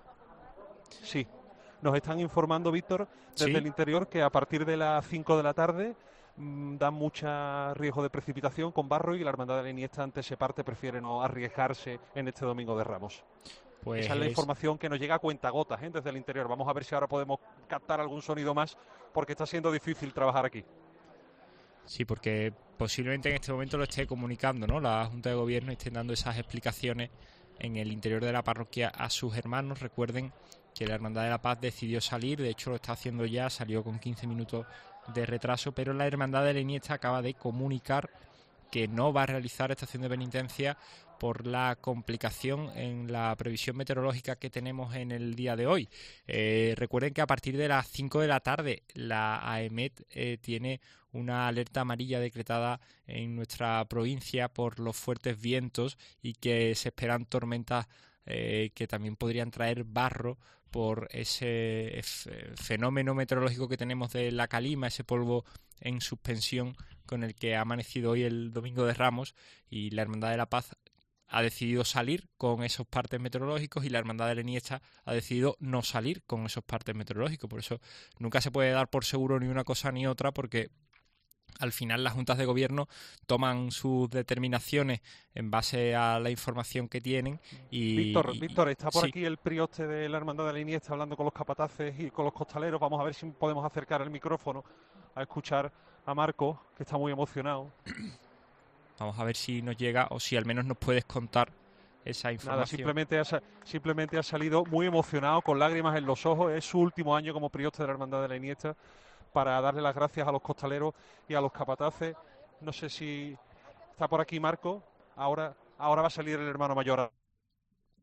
Speaker 13: Sí, nos están informando, Víctor, desde el interior que a partir de las 5 de la tarde dan mucho riesgo de precipitación con barro y la Hermandad de la Iniesta ante ese parte prefiere no arriesgarse en este Domingo de Ramos. Pues esa es la información que nos llega a cuentagotas desde el interior. Vamos a ver si ahora podemos captar algún sonido más porque está siendo difícil trabajar aquí.
Speaker 10: Sí, porque posiblemente en este momento lo esté comunicando, ¿no? La Junta de Gobierno esté dando esas explicaciones en el interior de la parroquia a sus hermanos. Recuerden que la Hermandad de la Paz decidió salir, de hecho lo está haciendo ya, salió con 15 minutos de retraso, pero la Hermandad de la Iniesta acaba de comunicar que no va a realizar estación de penitencia por la complicación en la previsión meteorológica que tenemos en el día de hoy. Recuerden que a partir de las 5 de la tarde la AEMET tiene una alerta amarilla decretada en nuestra provincia por los fuertes vientos y que se esperan tormentas que también podrían traer barro por ese fenómeno meteorológico que tenemos de la calima, ese polvo en suspensión con el que ha amanecido hoy el Domingo de Ramos, y la Hermandad de la Paz ha decidido salir con esos partes meteorológicos y la Hermandad de la Iniesta ha decidido no salir con esos partes meteorológicos. Por eso nunca se puede dar por seguro ni una cosa ni otra, porque al final las juntas de gobierno toman sus determinaciones en base a la información que tienen. Y
Speaker 13: Víctor, está por aquí el prioste de la Hermandad de la Iniesta hablando con los capataces y con los costaleros. Vamos a ver si podemos acercar el micrófono a escuchar a Marco, que está muy emocionado.
Speaker 10: Vamos a ver si nos llega o si al menos nos puedes contar esa información.
Speaker 13: Nada, simplemente ha salido muy emocionado, con lágrimas en los ojos. Es su último año como prioste de la Hermandad de la Iniesta, para darle las gracias a los costaleros y a los capataces. No sé si está por aquí Marco. Ahora va a salir el hermano mayor.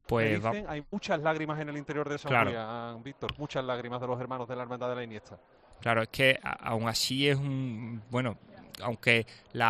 Speaker 10: Pues
Speaker 13: dicen, hay muchas lágrimas en el interior de San Julián, Víctor, muchas lágrimas de los hermanos de la Hermandad de la Iniesta.
Speaker 10: Claro, es que aún así es un... Bueno, aunque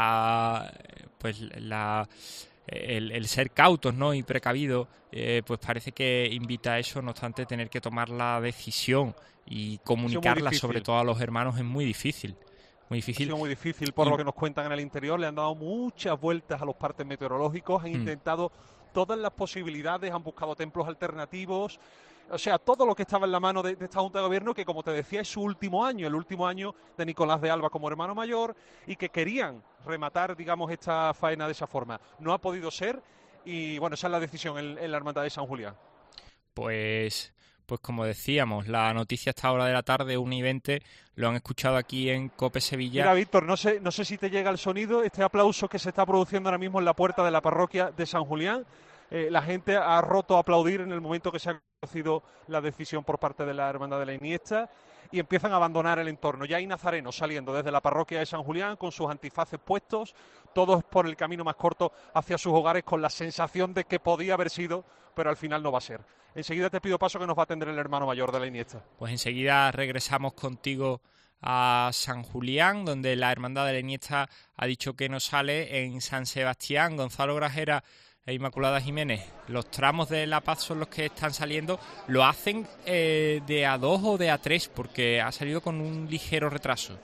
Speaker 10: el ser cautos, ¿no?, y precavidos, pues parece que invita a eso. No obstante, tener que tomar la decisión y comunicarla sobre todo a los hermanos es muy difícil. Muy difícil.
Speaker 13: Ha sido muy difícil, por lo que nos cuentan en el interior. Le han dado muchas vueltas a los partes meteorológicos, han intentado todas las posibilidades, han buscado templos alternativos. O sea, todo lo que estaba en la mano de esta Junta de Gobierno, que como te decía es su último año, el último año de Nicolás de Alba como hermano mayor, y que querían rematar, digamos, esta faena de esa forma. No ha podido ser y, bueno, esa es la decisión en la Hermandad de San Julián.
Speaker 10: Pues como decíamos, la noticia a esta hora de la tarde, 1:20, lo han escuchado aquí en COPE Sevilla.
Speaker 13: Mira, Víctor, no sé si te llega el sonido, este aplauso que se está produciendo ahora mismo en la puerta de la parroquia de San Julián. La gente ha roto a aplaudir en el momento que se ha conocido la decisión por parte de la Hermandad de la Iniesta y empiezan a abandonar el entorno. Ya hay nazarenos saliendo desde la parroquia de San Julián con sus antifaces puestos, todos por el camino más corto hacia sus hogares con la sensación de que podía haber sido, pero al final no va a ser. Enseguida te pido paso que nos va a atender el hermano mayor de la Iniesta.
Speaker 10: Pues enseguida regresamos contigo a San Julián, donde la Hermandad de la Iniesta ha dicho que no sale en San Sebastián. Gonzalo Grajera e Inmaculada Jiménez, los tramos de La Paz son los que están saliendo. ¿Lo hacen de A2 o de A3? Porque ha salido con un ligero retraso.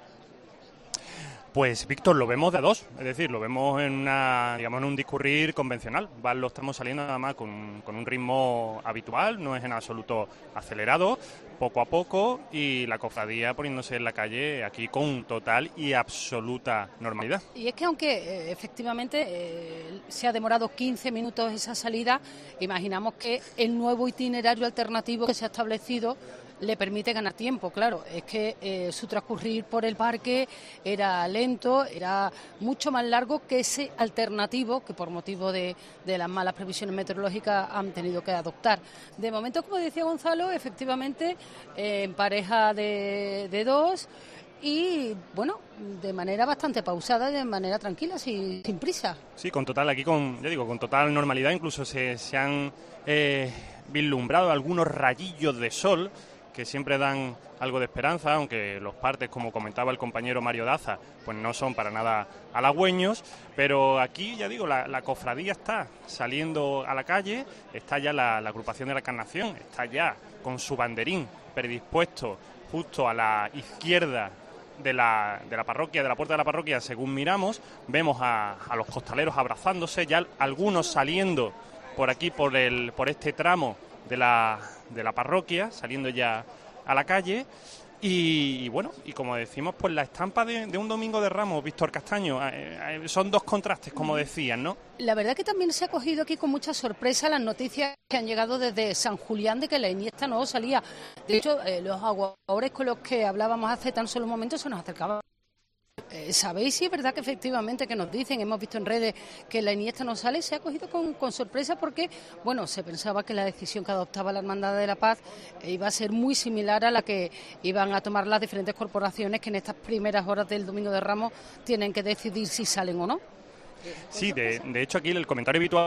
Speaker 12: Pues, Víctor, lo vemos de A2, es decir, lo vemos en un discurrir convencional. Lo estamos saliendo nada más con un ritmo habitual, no es en absoluto acelerado, poco a poco, y la cofradía poniéndose en la calle aquí con total y absoluta normalidad.
Speaker 15: Y es que aunque efectivamente se ha demorado 15 minutos esa salida, imaginamos que el nuevo itinerario alternativo que se ha establecido le permite ganar tiempo. Claro, es que su transcurrir por el parque era lento, era mucho más largo que ese alternativo que por motivo de las malas previsiones meteorológicas han tenido que adoptar. De momento, como decía Gonzalo, efectivamente en pareja de dos y, bueno, de manera bastante pausada y de manera tranquila, sin prisa.
Speaker 12: Sí, con total normalidad. Incluso se han vislumbrado algunos rayillos de sol que siempre dan algo de esperanza, aunque los partes, como comentaba el compañero Mario Daza, pues no son para nada halagüeños, pero aquí, ya digo, la cofradía está saliendo a la calle, está ya la agrupación de la Encarnación, está ya con su banderín predispuesto justo a la izquierda de la parroquia, de la puerta de la parroquia. Según miramos, vemos a los costaleros abrazándose, ya algunos saliendo por aquí, por este tramo de la parroquia, saliendo ya a la calle. Y bueno, y como decimos, pues la estampa de un domingo de Ramos, Víctor Castaño, son dos contrastes, como decían, ¿no?
Speaker 15: La verdad que también se ha cogido aquí con mucha sorpresa las noticias que han llegado desde San Julián de que la Iniesta no salía. De hecho, los aguadores con los que hablábamos hace tan solo un momento se nos acercaban. ¿Sabéis si es verdad que efectivamente que nos dicen, hemos visto en redes que la Iniesta no sale? Se ha cogido con sorpresa porque, bueno, se pensaba que la decisión que adoptaba la Hermandad de la Paz iba a ser muy similar a la que iban a tomar las diferentes corporaciones que en estas primeras horas del Domingo de Ramos tienen que decidir si salen o no.
Speaker 12: Sí, de hecho aquí el comentario habitual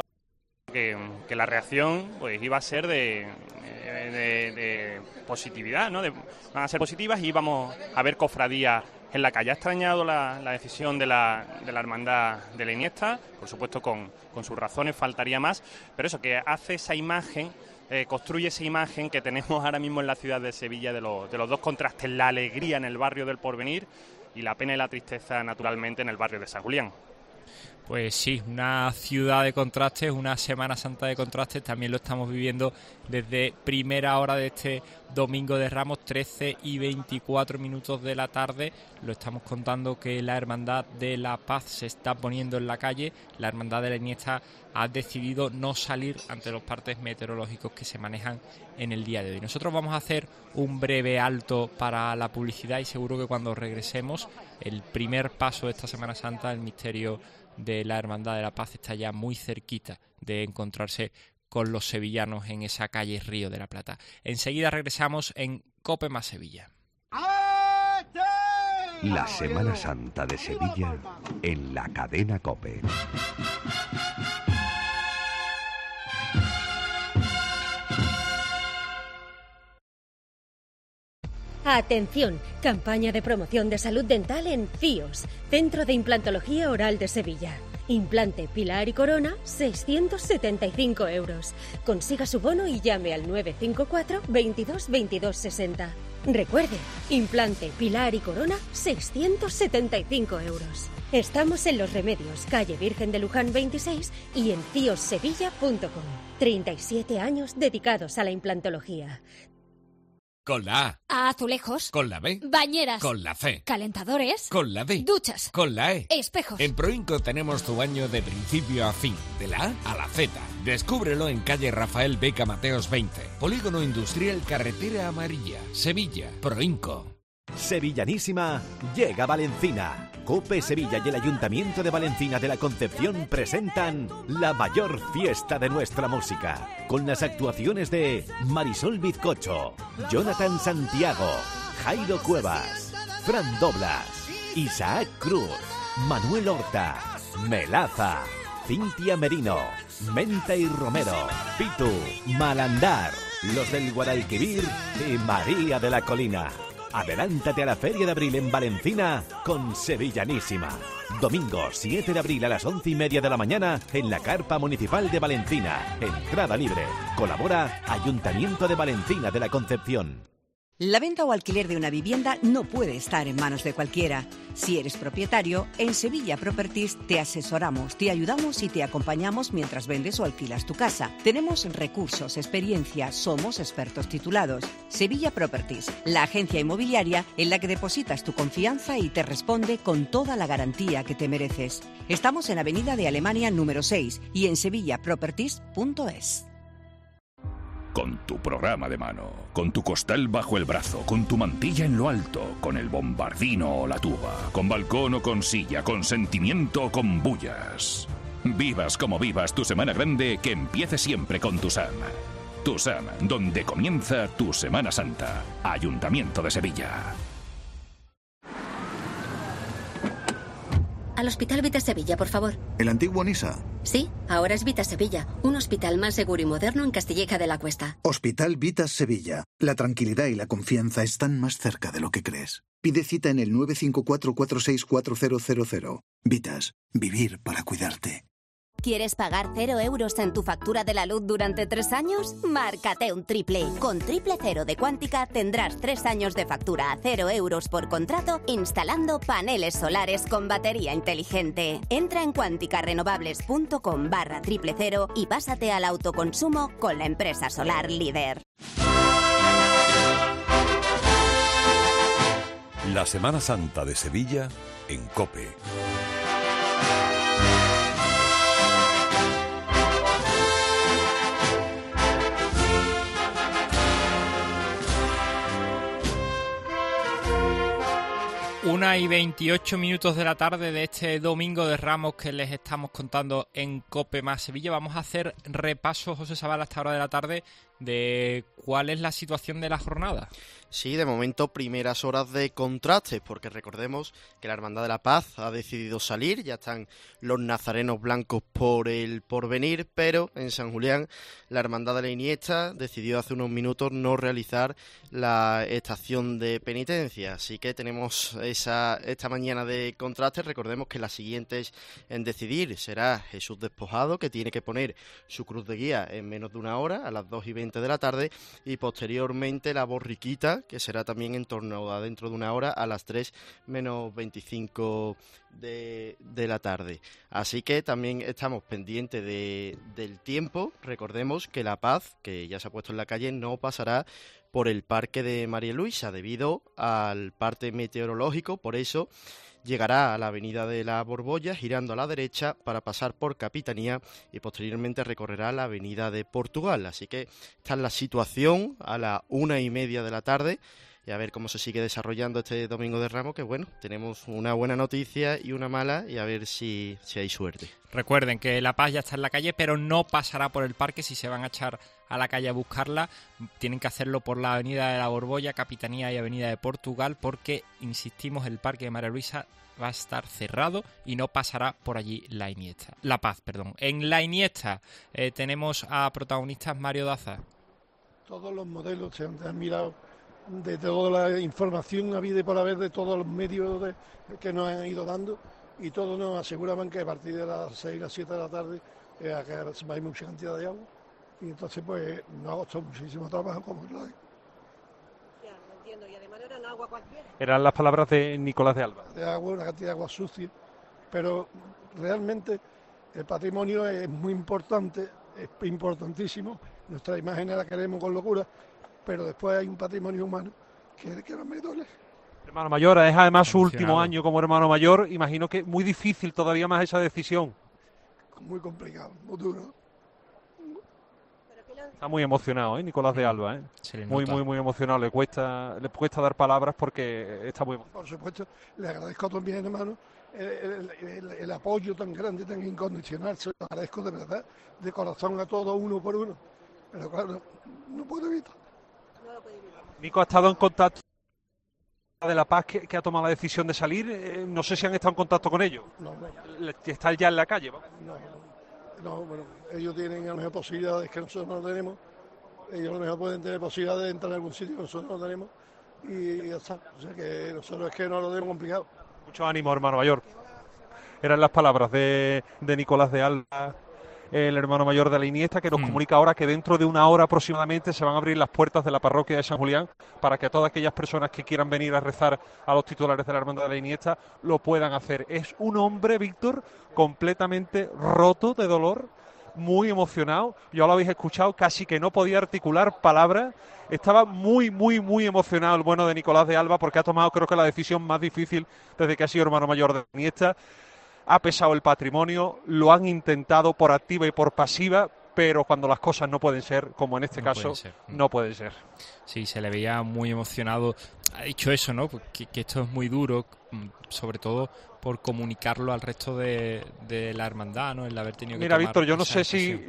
Speaker 12: que la reacción pues iba a ser de positividad, ¿no? Van a ser positivas y íbamos a ver cofradías en la calle. Ha extrañado la decisión de la Hermandad de la Iniesta, por supuesto con sus razones, faltaría más, pero eso, que hace esa imagen, construye esa imagen que tenemos ahora mismo en la ciudad de Sevilla de los dos contrastes, la alegría en el barrio del Porvenir y la pena y la tristeza, naturalmente, en el barrio de San Julián.
Speaker 10: Pues sí, una ciudad de contrastes, una Semana Santa de contrastes, también lo estamos viviendo desde primera hora de este Domingo de Ramos, 13:24 de la tarde. Lo estamos contando que la Hermandad de la Paz se está poniendo en la calle. La Hermandad de la Iniesta ha decidido no salir ante los partes meteorológicos que se manejan en el día de hoy. Nosotros vamos a hacer un breve alto para la publicidad y seguro que cuando regresemos, el primer paso de esta Semana Santa, el misterio de la Hermandad de la Paz, está ya muy cerquita de encontrarse con los sevillanos en esa calle Río de la Plata. Enseguida regresamos en COPE más Sevilla.
Speaker 1: La Semana Santa de Sevilla en la cadena COPE.
Speaker 2: Atención, campaña de promoción de salud dental en CIOS, Centro de Implantología Oral de Sevilla. Implante Pilar y Corona, 675 euros. Consiga su bono y llame al 954 22 22 60. Recuerde, implante Pilar y Corona, 675 euros. Estamos en Los Remedios, calle Virgen de Luján 26 y en ciossevilla.com. 37 años dedicados a la implantología.
Speaker 3: Con la
Speaker 6: A. Azulejos.
Speaker 3: Con la B.
Speaker 6: Bañeras.
Speaker 3: Con la C.
Speaker 6: Calentadores.
Speaker 3: Con la D.
Speaker 6: Duchas.
Speaker 3: Con la E.
Speaker 6: Espejos.
Speaker 3: En Proinco tenemos tu baño de principio a fin, de la A a la Z. Descúbrelo en calle Rafael Beca Mateos 20, Polígono Industrial Carretera Amarilla, Sevilla. Proinco.
Speaker 9: Sevillanísima llega Valencina. COPE Sevilla y el Ayuntamiento de Valencina de la Concepción presentan la mayor fiesta de nuestra música, con las actuaciones de Marisol Bizcocho, Jonathan Santiago, Jairo Cuevas, Fran Doblas, Isaac Cruz, Manuel Horta, Melaza, Cintia Merino, Menta y Romero, Pitu, Malandar, Los del Guadalquivir y María de la Colina. Adelántate a la Feria de Abril en Valencina con Sevillanísima. Domingo 7 de abril a las 11:30 de la mañana en la Carpa Municipal de Valencina. Entrada libre. Colabora Ayuntamiento de Valencina de la Concepción.
Speaker 25: La venta o alquiler de una vivienda no puede estar en manos de cualquiera. Si eres propietario, en Sevilla Properties te asesoramos, te ayudamos y te acompañamos mientras vendes o alquilas tu casa. Tenemos recursos, experiencia, somos expertos titulados. Sevilla Properties, la agencia inmobiliaria en la que depositas tu confianza y te responde con toda la garantía que te mereces. Estamos en Avenida de Alemania número 6 y en sevillaproperties.es.
Speaker 26: Con tu programa de mano, con tu costal bajo el brazo, con tu mantilla en lo alto, con el bombardino o la tuba, con balcón o con silla, con sentimiento o con bullas. Vivas como vivas tu Semana Grande, que empiece siempre con TUSAM. TUSAM, donde comienza tu Semana Santa. Ayuntamiento de Sevilla.
Speaker 27: Al Hospital Vita Sevilla, por favor.
Speaker 28: ¿El antiguo NISA?
Speaker 27: Sí, ahora es Vita Sevilla, un hospital más seguro y moderno en Castilleja de la Cuesta.
Speaker 28: Hospital Vita Sevilla. La tranquilidad y la confianza están más cerca de lo que crees. Pide cita en el 954-464000. Vitas. Vivir para cuidarte.
Speaker 29: ¿Quieres pagar 0 euros en tu factura de la luz durante 3 años? Márcate un triple. Con Triple Cero de Cuántica tendrás 3 años de factura a 0 euros por contrato instalando paneles solares con batería inteligente. Entra en cuanticarrenovables.com/Triple Cero y pásate al autoconsumo con la empresa solar líder.
Speaker 1: La Semana Santa de Sevilla en COPE.
Speaker 10: Una y 28 minutos de la tarde de este domingo de Ramos que les estamos contando en COPE más Sevilla. Vamos a hacer repaso, José Sabal, a esta hora de la tarde de cuál es la situación de la jornada.
Speaker 11: Sí, de momento primeras horas de contrastes, porque recordemos que la Hermandad de la Paz ha decidido salir, ya están los nazarenos blancos por el porvenir, pero en San Julián la Hermandad de la Iniesta decidió hace unos minutos no realizar la estación de penitencia, así que tenemos esta mañana de contrastes. Recordemos que las siguientes en decidir será Jesús Despojado, que tiene que poner su cruz de guía en menos de una hora, a las 2:20 de la tarde, y posteriormente la Borriquita, que será también en torno a dentro de una hora, a las 3:25 de la tarde. Así que también estamos pendientes del tiempo. Recordemos que la Paz, que ya se ha puesto en la calle, no pasará por el Parque de María Luisa debido al parte meteorológico. Por eso llegará a la avenida de la Borbolla girando a la derecha para pasar por Capitanía y posteriormente recorrerá la avenida de Portugal. Así que esta es la situación a las 1:30 de la tarde y a ver cómo se sigue desarrollando este Domingo de Ramos, que bueno, tenemos una buena noticia y una mala y a ver si hay suerte.
Speaker 10: Recuerden que La Paz ya está en la calle, pero no pasará por el parque. Si se van a echar a la calle a buscarla, tienen que hacerlo por la avenida de la Borbolla, Capitanía y avenida de Portugal, porque, insistimos, el parque de María Luisa va a estar cerrado y no pasará por allí La Paz. En La Iniesta tenemos a protagonistas Mario Daza.
Speaker 30: Todos los modelos se han mirado
Speaker 4: de toda la información habida y por haber de todos los medios que nos han ido dando, y todos nos aseguraban que a partir de las 6, las 7 de la tarde hay mucha cantidad de agua, y entonces pues nos ha costado muchísimo trabajo como lo hay.
Speaker 24: Ya, lo entiendo, y además no eran agua cualquiera.
Speaker 13: Eran las palabras de Nicolás de Alba.
Speaker 4: De agua, una cantidad de agua sucia, pero realmente el patrimonio es muy importante, es importantísimo, nuestra imagen la queremos con locura, pero después hay un patrimonio humano que no me duele.
Speaker 13: Hermano mayor, es además su último año como hermano mayor, imagino que muy difícil todavía más esa decisión.
Speaker 4: Muy complicado, muy duro.
Speaker 13: Está muy emocionado, Nicolás de Alba, muy emocionado, le cuesta dar palabras porque está muy emocionado.
Speaker 4: Por supuesto, le agradezco a todos mis hermanos el apoyo tan grande, tan incondicional, se lo agradezco de verdad, de corazón a todos, uno por uno, pero claro, no puedo evitar.
Speaker 13: Nico ha estado en contacto de La Paz que ha tomado la decisión de salir, no sé si han estado en contacto con ellos.
Speaker 4: No.
Speaker 13: Está ya en la calle, ¿no?
Speaker 4: No, bueno, ellos tienen a lo mejor posibilidades que nosotros no tenemos, ellos a lo mejor pueden tener posibilidades de entrar en algún sitio que nosotros no tenemos, y ya está, o sea que nosotros es que no lo tenemos complicado.
Speaker 13: Mucho ánimo, hermano mayor. Eran las palabras de Nicolás de Alba, el hermano mayor de la Iniesta, que nos comunica ahora que dentro de una hora aproximadamente se van a abrir las puertas de la parroquia de San Julián para que todas aquellas personas que quieran venir a rezar a los titulares de la Hermandad de la Iniesta lo puedan hacer. Es un hombre, Víctor, completamente roto de dolor, muy emocionado. Ya lo habéis escuchado, casi que no podía articular palabras. Estaba muy emocionado el bueno de Nicolás de Alba porque ha tomado, creo que, la decisión más difícil desde que ha sido hermano mayor de Iniesta. Ha pesado el patrimonio, lo han intentado por activa y por pasiva, pero cuando las cosas no pueden ser, como en este caso, no pueden ser.
Speaker 10: Sí, se le veía muy emocionado. Ha dicho eso, ¿no? Que esto es muy duro, sobre todo por comunicarlo al resto de la hermandad, ¿no? El haber tenido que
Speaker 13: Mira, Víctor, yo no sé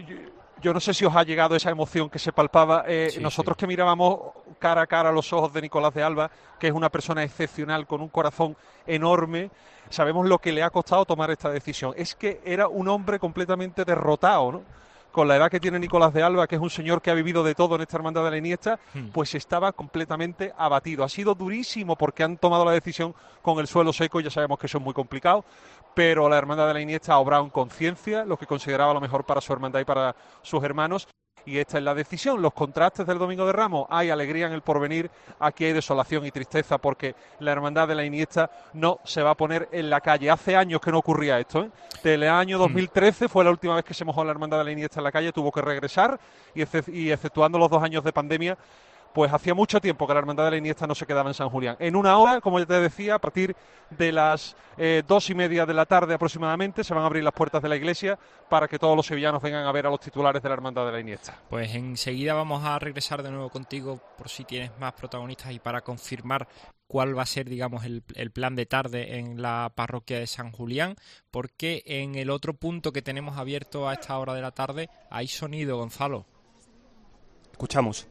Speaker 13: si os ha llegado esa emoción que se palpaba. Nosotros que mirábamos cara a cara a los ojos de Nicolás de Alba, que es una persona excepcional, con un corazón enorme, sabemos lo que le ha costado tomar esta decisión. Es que era un hombre completamente derrotado, ¿no? Con la edad que tiene Nicolás de Alba, que es un señor que ha vivido de todo en esta Hermandad de la Iniesta, pues estaba completamente abatido. Ha sido durísimo porque han tomado la decisión con el suelo seco, ya sabemos que eso es muy complicado, pero la Hermandad de la Iniesta ha obrado en conciencia, lo que consideraba lo mejor para su hermandad y para sus hermanos, y esta es la decisión. Los contrastes del Domingo de Ramos, hay alegría en el porvenir, aquí hay desolación y tristeza porque la Hermandad de la Iniesta no se va a poner en la calle. Hace años que no ocurría esto, Del año 2013 fue la última vez que se mojó la Hermandad de la Iniesta en la calle, tuvo que regresar y exceptuando los 2 años de pandemia, pues hacía mucho tiempo que la Hermandad de la Iniesta no se quedaba en San Julián. En una hora, como ya te decía, a partir de las 2:30 de la tarde aproximadamente, se van a abrir las puertas de la iglesia para que todos los sevillanos vengan a ver a los titulares de la Hermandad de la Iniesta.
Speaker 10: Pues enseguida vamos a regresar de nuevo contigo por si tienes más protagonistas y para confirmar cuál va a ser, digamos, el plan de tarde en la parroquia de San Julián, porque en el otro punto que tenemos abierto a esta hora de la tarde hay sonido, Gonzalo.
Speaker 5: Escuchamos.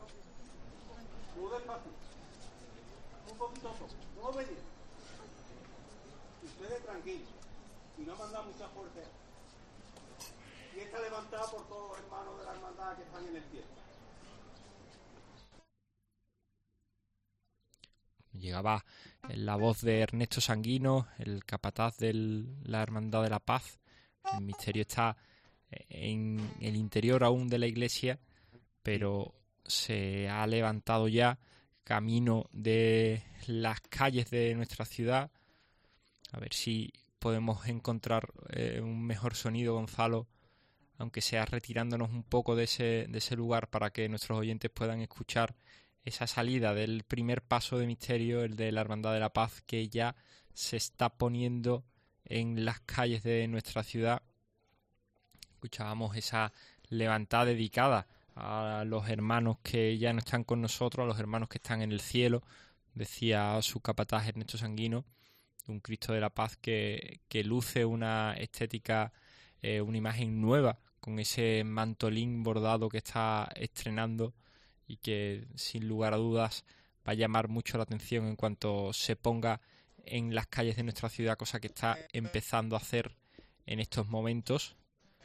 Speaker 6: Ustedes tranquilos y no mandan mucha fuerza. Y está levantada por todos los hermanos de la hermandad que están en el cielo.
Speaker 10: Llegaba la voz de Ernesto Sanguino, el capataz de la Hermandad de la Paz. El misterio está en el interior aún de la iglesia, pero se ha levantado ya camino de las calles de nuestra ciudad. A ver si podemos encontrar un mejor sonido, Gonzalo, aunque sea retirándonos un poco de ese lugar para que nuestros oyentes puedan escuchar esa salida del primer paso de misterio, el de la Hermandad de la Paz, que ya se está poniendo en las calles de nuestra ciudad. Escuchábamos esa levantada dedicada a los hermanos que ya no están con nosotros, a los hermanos que están en el cielo, decía su capataz Ernesto Sanguino, un Cristo de la Paz que luce una estética, una imagen nueva, con ese mantolín bordado que está estrenando y que sin lugar a dudas va a llamar mucho la atención en cuanto se ponga en las calles de nuestra ciudad, cosa que está empezando a hacer en estos momentos.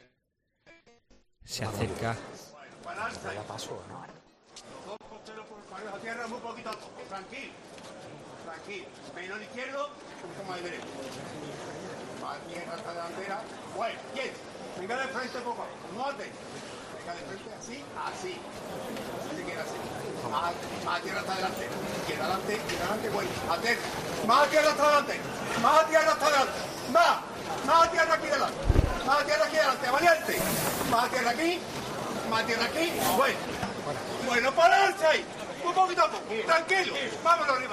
Speaker 10: Se acerca.
Speaker 6: Vaya paso, ¿no? Manos a tierra, muy poquito a poco. Tranquilo. Tranquilo. Menos izquierdo, un poco más derecho. Más tierra hasta delantera. Bueno, quieto. Venga de frente poco. Muévete. Venga de frente así, así. Así se queda así. Más tierra hasta delante. Izquierda adelante, bueno. Atento. Más tierra hasta delante. Más tierra hasta delante. Más tierra aquí delante. Más tierra aquí delante. Valiente. Más tierra aquí. Más tierra aquí. Bueno, pararse ahí. Un poquito a poco. Tranquilo. Vámonos arriba.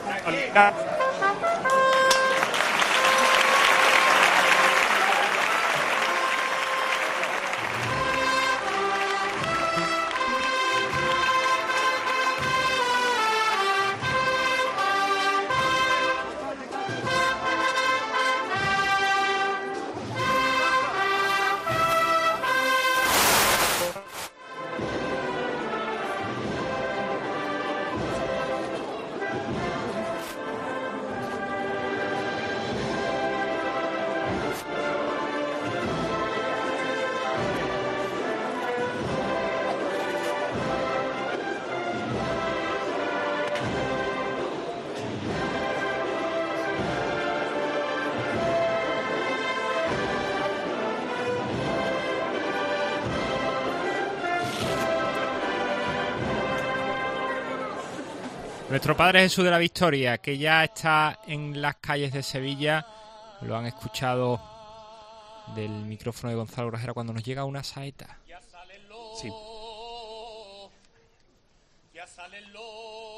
Speaker 10: Nuestro Padre Jesús de la Victoria, que ya está en las calles de Sevilla, lo han escuchado del micrófono de Gonzalo Grajera cuando nos llega una saeta. Sí.
Speaker 7: Ya salen los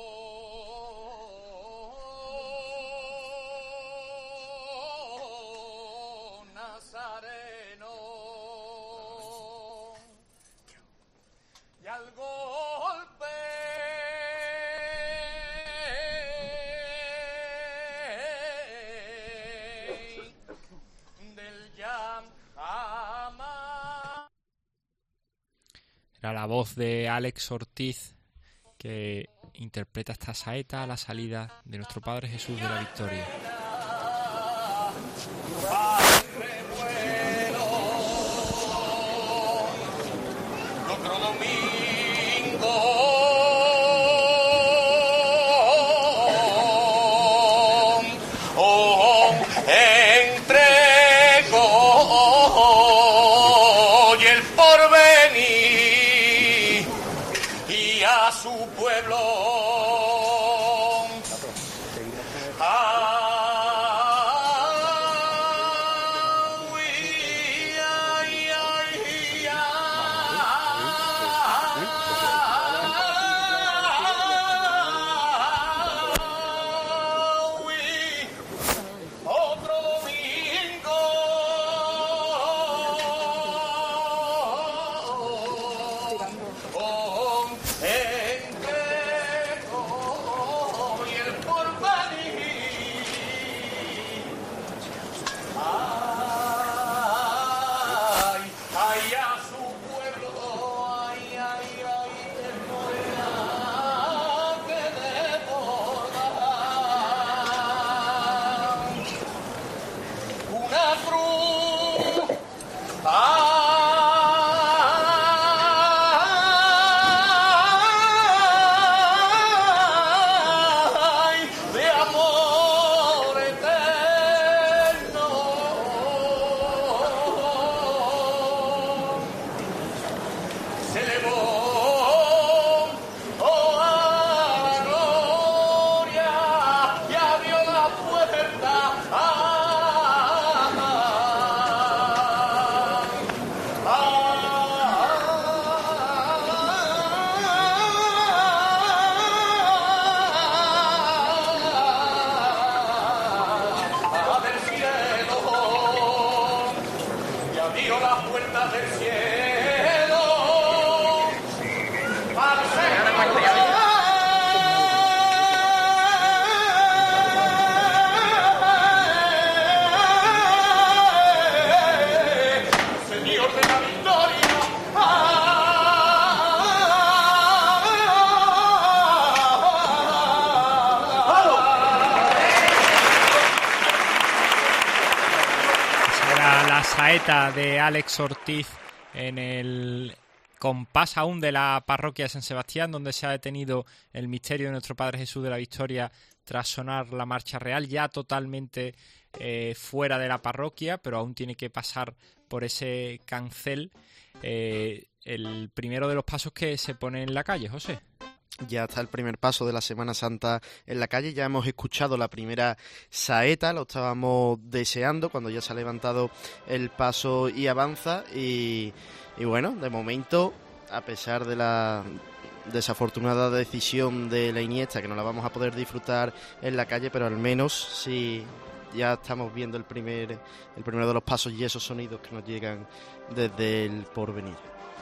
Speaker 7: nazarenos y al golpe del llama.
Speaker 10: Era la voz de Alex Ortiz que interpreta esta saeta a la salida de nuestro Padre Jesús de la Victoria.
Speaker 7: Otro domingo entrego y el porvenir y a su pueblo.
Speaker 10: Saeta de Alex Ortiz en el compás aún de la parroquia de San Sebastián, donde se ha detenido el misterio de nuestro Padre Jesús de la Victoria tras sonar la marcha real, ya totalmente fuera de la parroquia, pero aún tiene que pasar por ese cancel. El primero de los pasos que se pone en la calle, José.
Speaker 11: Ya está el primer paso de la Semana Santa en la calle, ya hemos escuchado la primera saeta, lo estábamos deseando cuando ya se ha levantado el paso y avanza y bueno, de momento, a pesar de la desafortunada decisión de la Iniesta, que no la vamos a poder disfrutar en la calle, pero al menos sí ya estamos viendo el primero de los pasos y esos sonidos que nos llegan desde el Porvenir.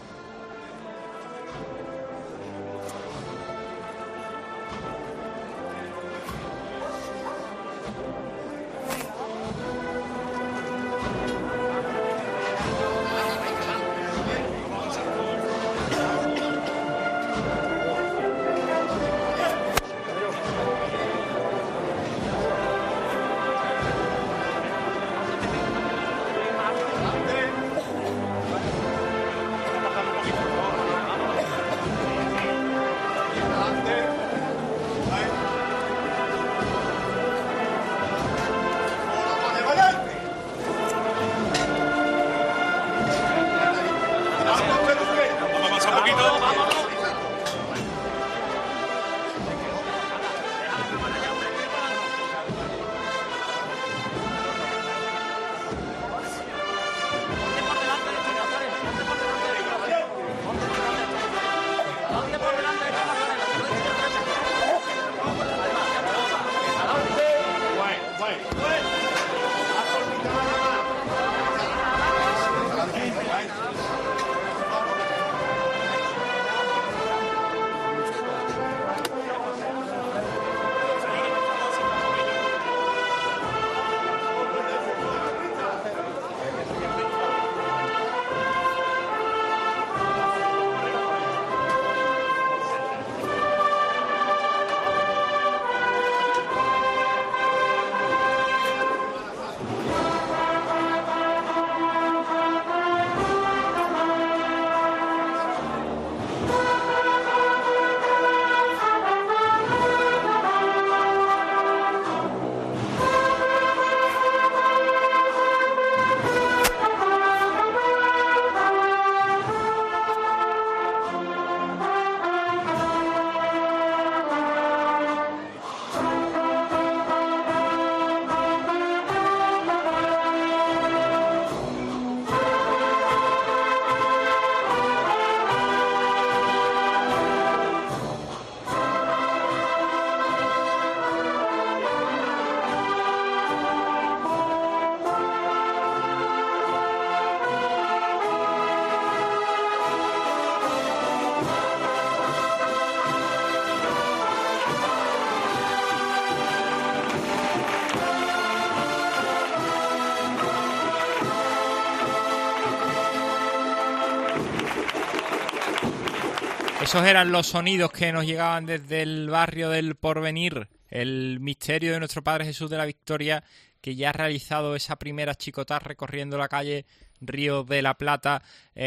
Speaker 10: Esos eran los sonidos que nos llegaban desde el barrio del Porvenir, el misterio de nuestro Padre Jesús de la Victoria, que ya ha realizado esa primera chicotá recorriendo la calle Río de la Plata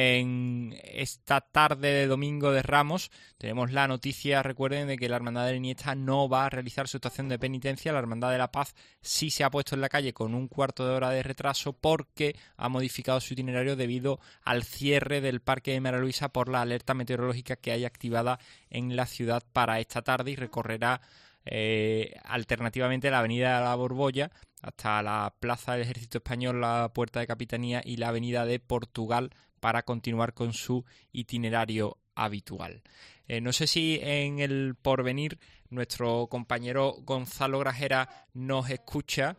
Speaker 10: en esta tarde de Domingo de Ramos. Tenemos la noticia, recuerden, de que la Hermandad de la Iniesta no va a realizar su estación de penitencia. La Hermandad de la Paz sí se ha puesto en la calle con un cuarto de hora de retraso porque ha modificado su itinerario debido al cierre del Parque de María Luisa por la alerta meteorológica que hay activada en la ciudad para esta tarde, y recorrerá alternativamente la avenida de la Borbolla hasta la Plaza del Ejército Español, la Puerta de Capitanía y la avenida de Portugal para continuar con su itinerario habitual. No sé si en el Porvenir nuestro compañero Gonzalo Grajera nos escucha,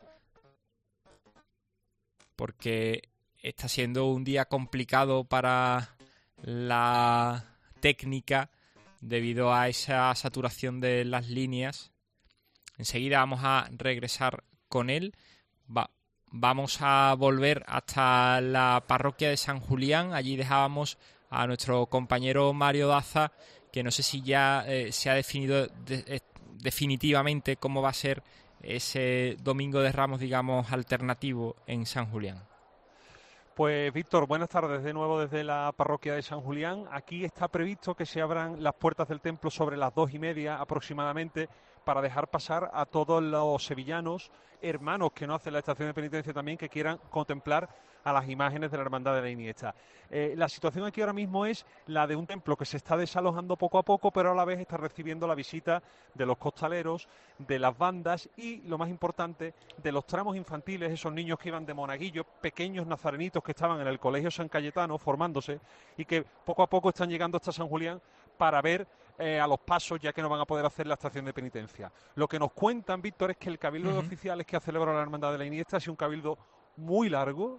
Speaker 10: porque está siendo un día complicado para la técnica debido a esa saturación de las líneas. Enseguida vamos a regresar con él. Vamos a volver hasta la parroquia de San Julián. Allí dejábamos a nuestro compañero Mario Daza, que no sé si ya se ha definido definitivamente cómo va a ser ese Domingo de Ramos, digamos, alternativo en San Julián.
Speaker 13: Pues Víctor, buenas tardes de nuevo desde la parroquia de San Julián. Aquí está previsto que se abran las puertas del templo sobre las 2:30 aproximadamente para dejar pasar a todos los sevillanos, hermanos que no hacen la estación de penitencia también, que quieran contemplar a las imágenes de la Hermandad de la Iniesta. La situación aquí ahora mismo es la de un templo que se está desalojando poco a poco, pero a la vez está recibiendo la visita de los costaleros, de las bandas y, lo más importante, de los tramos infantiles, esos niños que iban de monaguillo, pequeños nazarenitos que estaban en el Colegio San Cayetano formándose y que poco a poco están llegando hasta San Julián para ver a los pasos, ya que no van a poder hacer la estación de penitencia. Lo que nos cuentan, Víctor, es que el cabildo de oficiales que ha celebrado la Hermandad de la Iniesta ha sido un cabildo muy largo,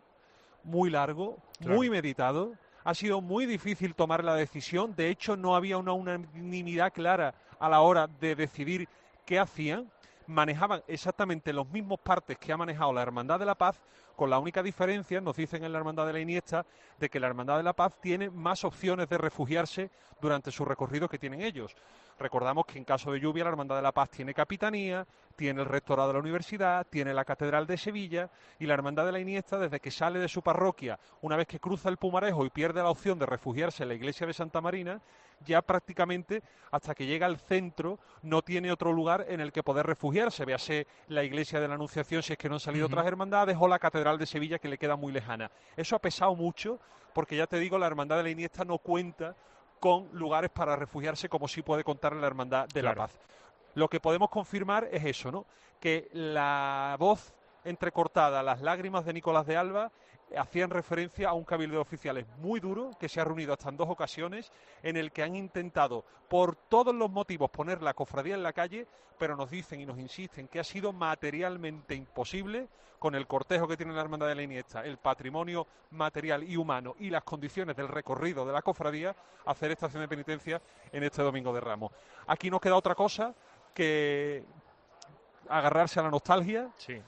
Speaker 13: claro, muy meditado. Ha sido muy difícil tomar la decisión. De hecho, no había una unanimidad clara a la hora de decidir qué hacían. Manejaban exactamente los mismos partes que ha manejado la Hermandad de la Paz, con la única diferencia, nos dicen en la Hermandad de la Iniesta, de que la Hermandad de la Paz tiene más opciones de refugiarse durante su recorrido que tienen ellos. Recordamos que en caso de lluvia la Hermandad de la Paz tiene capitanía, tiene el rectorado de la universidad, tiene la Catedral de Sevilla, y la Hermandad de la Iniesta, desde que sale de su parroquia, una vez que cruza el Pumarejo y pierde la opción de refugiarse en la iglesia de Santa Marina, ya prácticamente hasta que llega al centro no tiene otro lugar en el que poder refugiarse, véase la iglesia de la Anunciación si es que no han salido otras hermandades, o la Catedral de Sevilla, que le queda muy lejana. Eso ha pesado mucho porque, ya te digo, la Hermandad de la Iniesta no cuenta con lugares para refugiarse como sí puede contar la Hermandad de la Paz. Lo que podemos confirmar es eso, ¿no? Que la voz entrecortada, las lágrimas de Nicolás de Alba, hacían referencia a un cabildo de oficiales muy duro, que se ha reunido hasta en 2 ocasiones, en el que han intentado por todos los motivos poner la cofradía en la calle, pero nos dicen y nos insisten que ha sido materialmente imposible, con el cortejo que tiene la Hermandad de la Iniesta, el patrimonio material y humano y las condiciones del recorrido de la cofradía, hacer estación de penitencia en este Domingo de Ramos. Aquí no queda otra cosa que agarrarse a la nostalgia,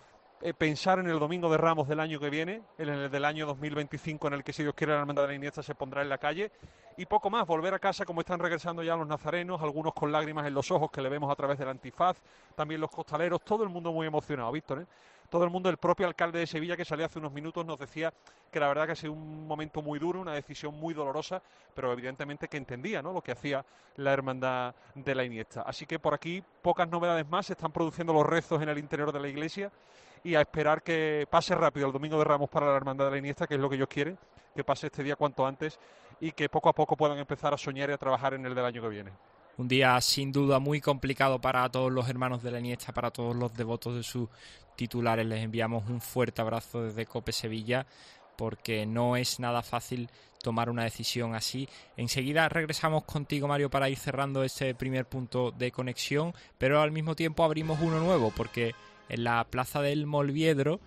Speaker 13: pensar en el Domingo de Ramos del año que viene, en el del año 2025, en el que, si Dios quiere, la Hermandad de la Iniesta se pondrá en la calle, y poco más, volver a casa como están regresando ya los nazarenos, algunos con lágrimas en los ojos que le vemos a través del antifaz, también los costaleros, todo el mundo muy emocionado, Víctor, ¿eh? Todo el mundo. El propio alcalde de Sevilla, que salió hace unos minutos, nos decía que la verdad que ha sido un momento muy duro, una decisión muy dolorosa, pero evidentemente que entendía, ¿no?, lo que hacía la Hermandad de la Iniesta. Así que por aquí pocas novedades más, se están produciendo los rezos en el interior de la iglesia, y a esperar que pase rápido el Domingo de Ramos para la Hermandad de la Iniesta, que es lo que ellos quieren, que pase este día cuanto antes y que poco a poco puedan empezar a soñar y a trabajar en el del año que viene.
Speaker 10: Un día sin duda muy complicado para todos los hermanos de la Iniesta, para todos los devotos de sus titulares. Les enviamos un fuerte abrazo desde COPE Sevilla, porque no es nada fácil tomar una decisión así. Enseguida regresamos contigo, Mario, para ir cerrando este primer punto de conexión, pero al mismo tiempo abrimos uno nuevo, porque en la plaza del Molviedro,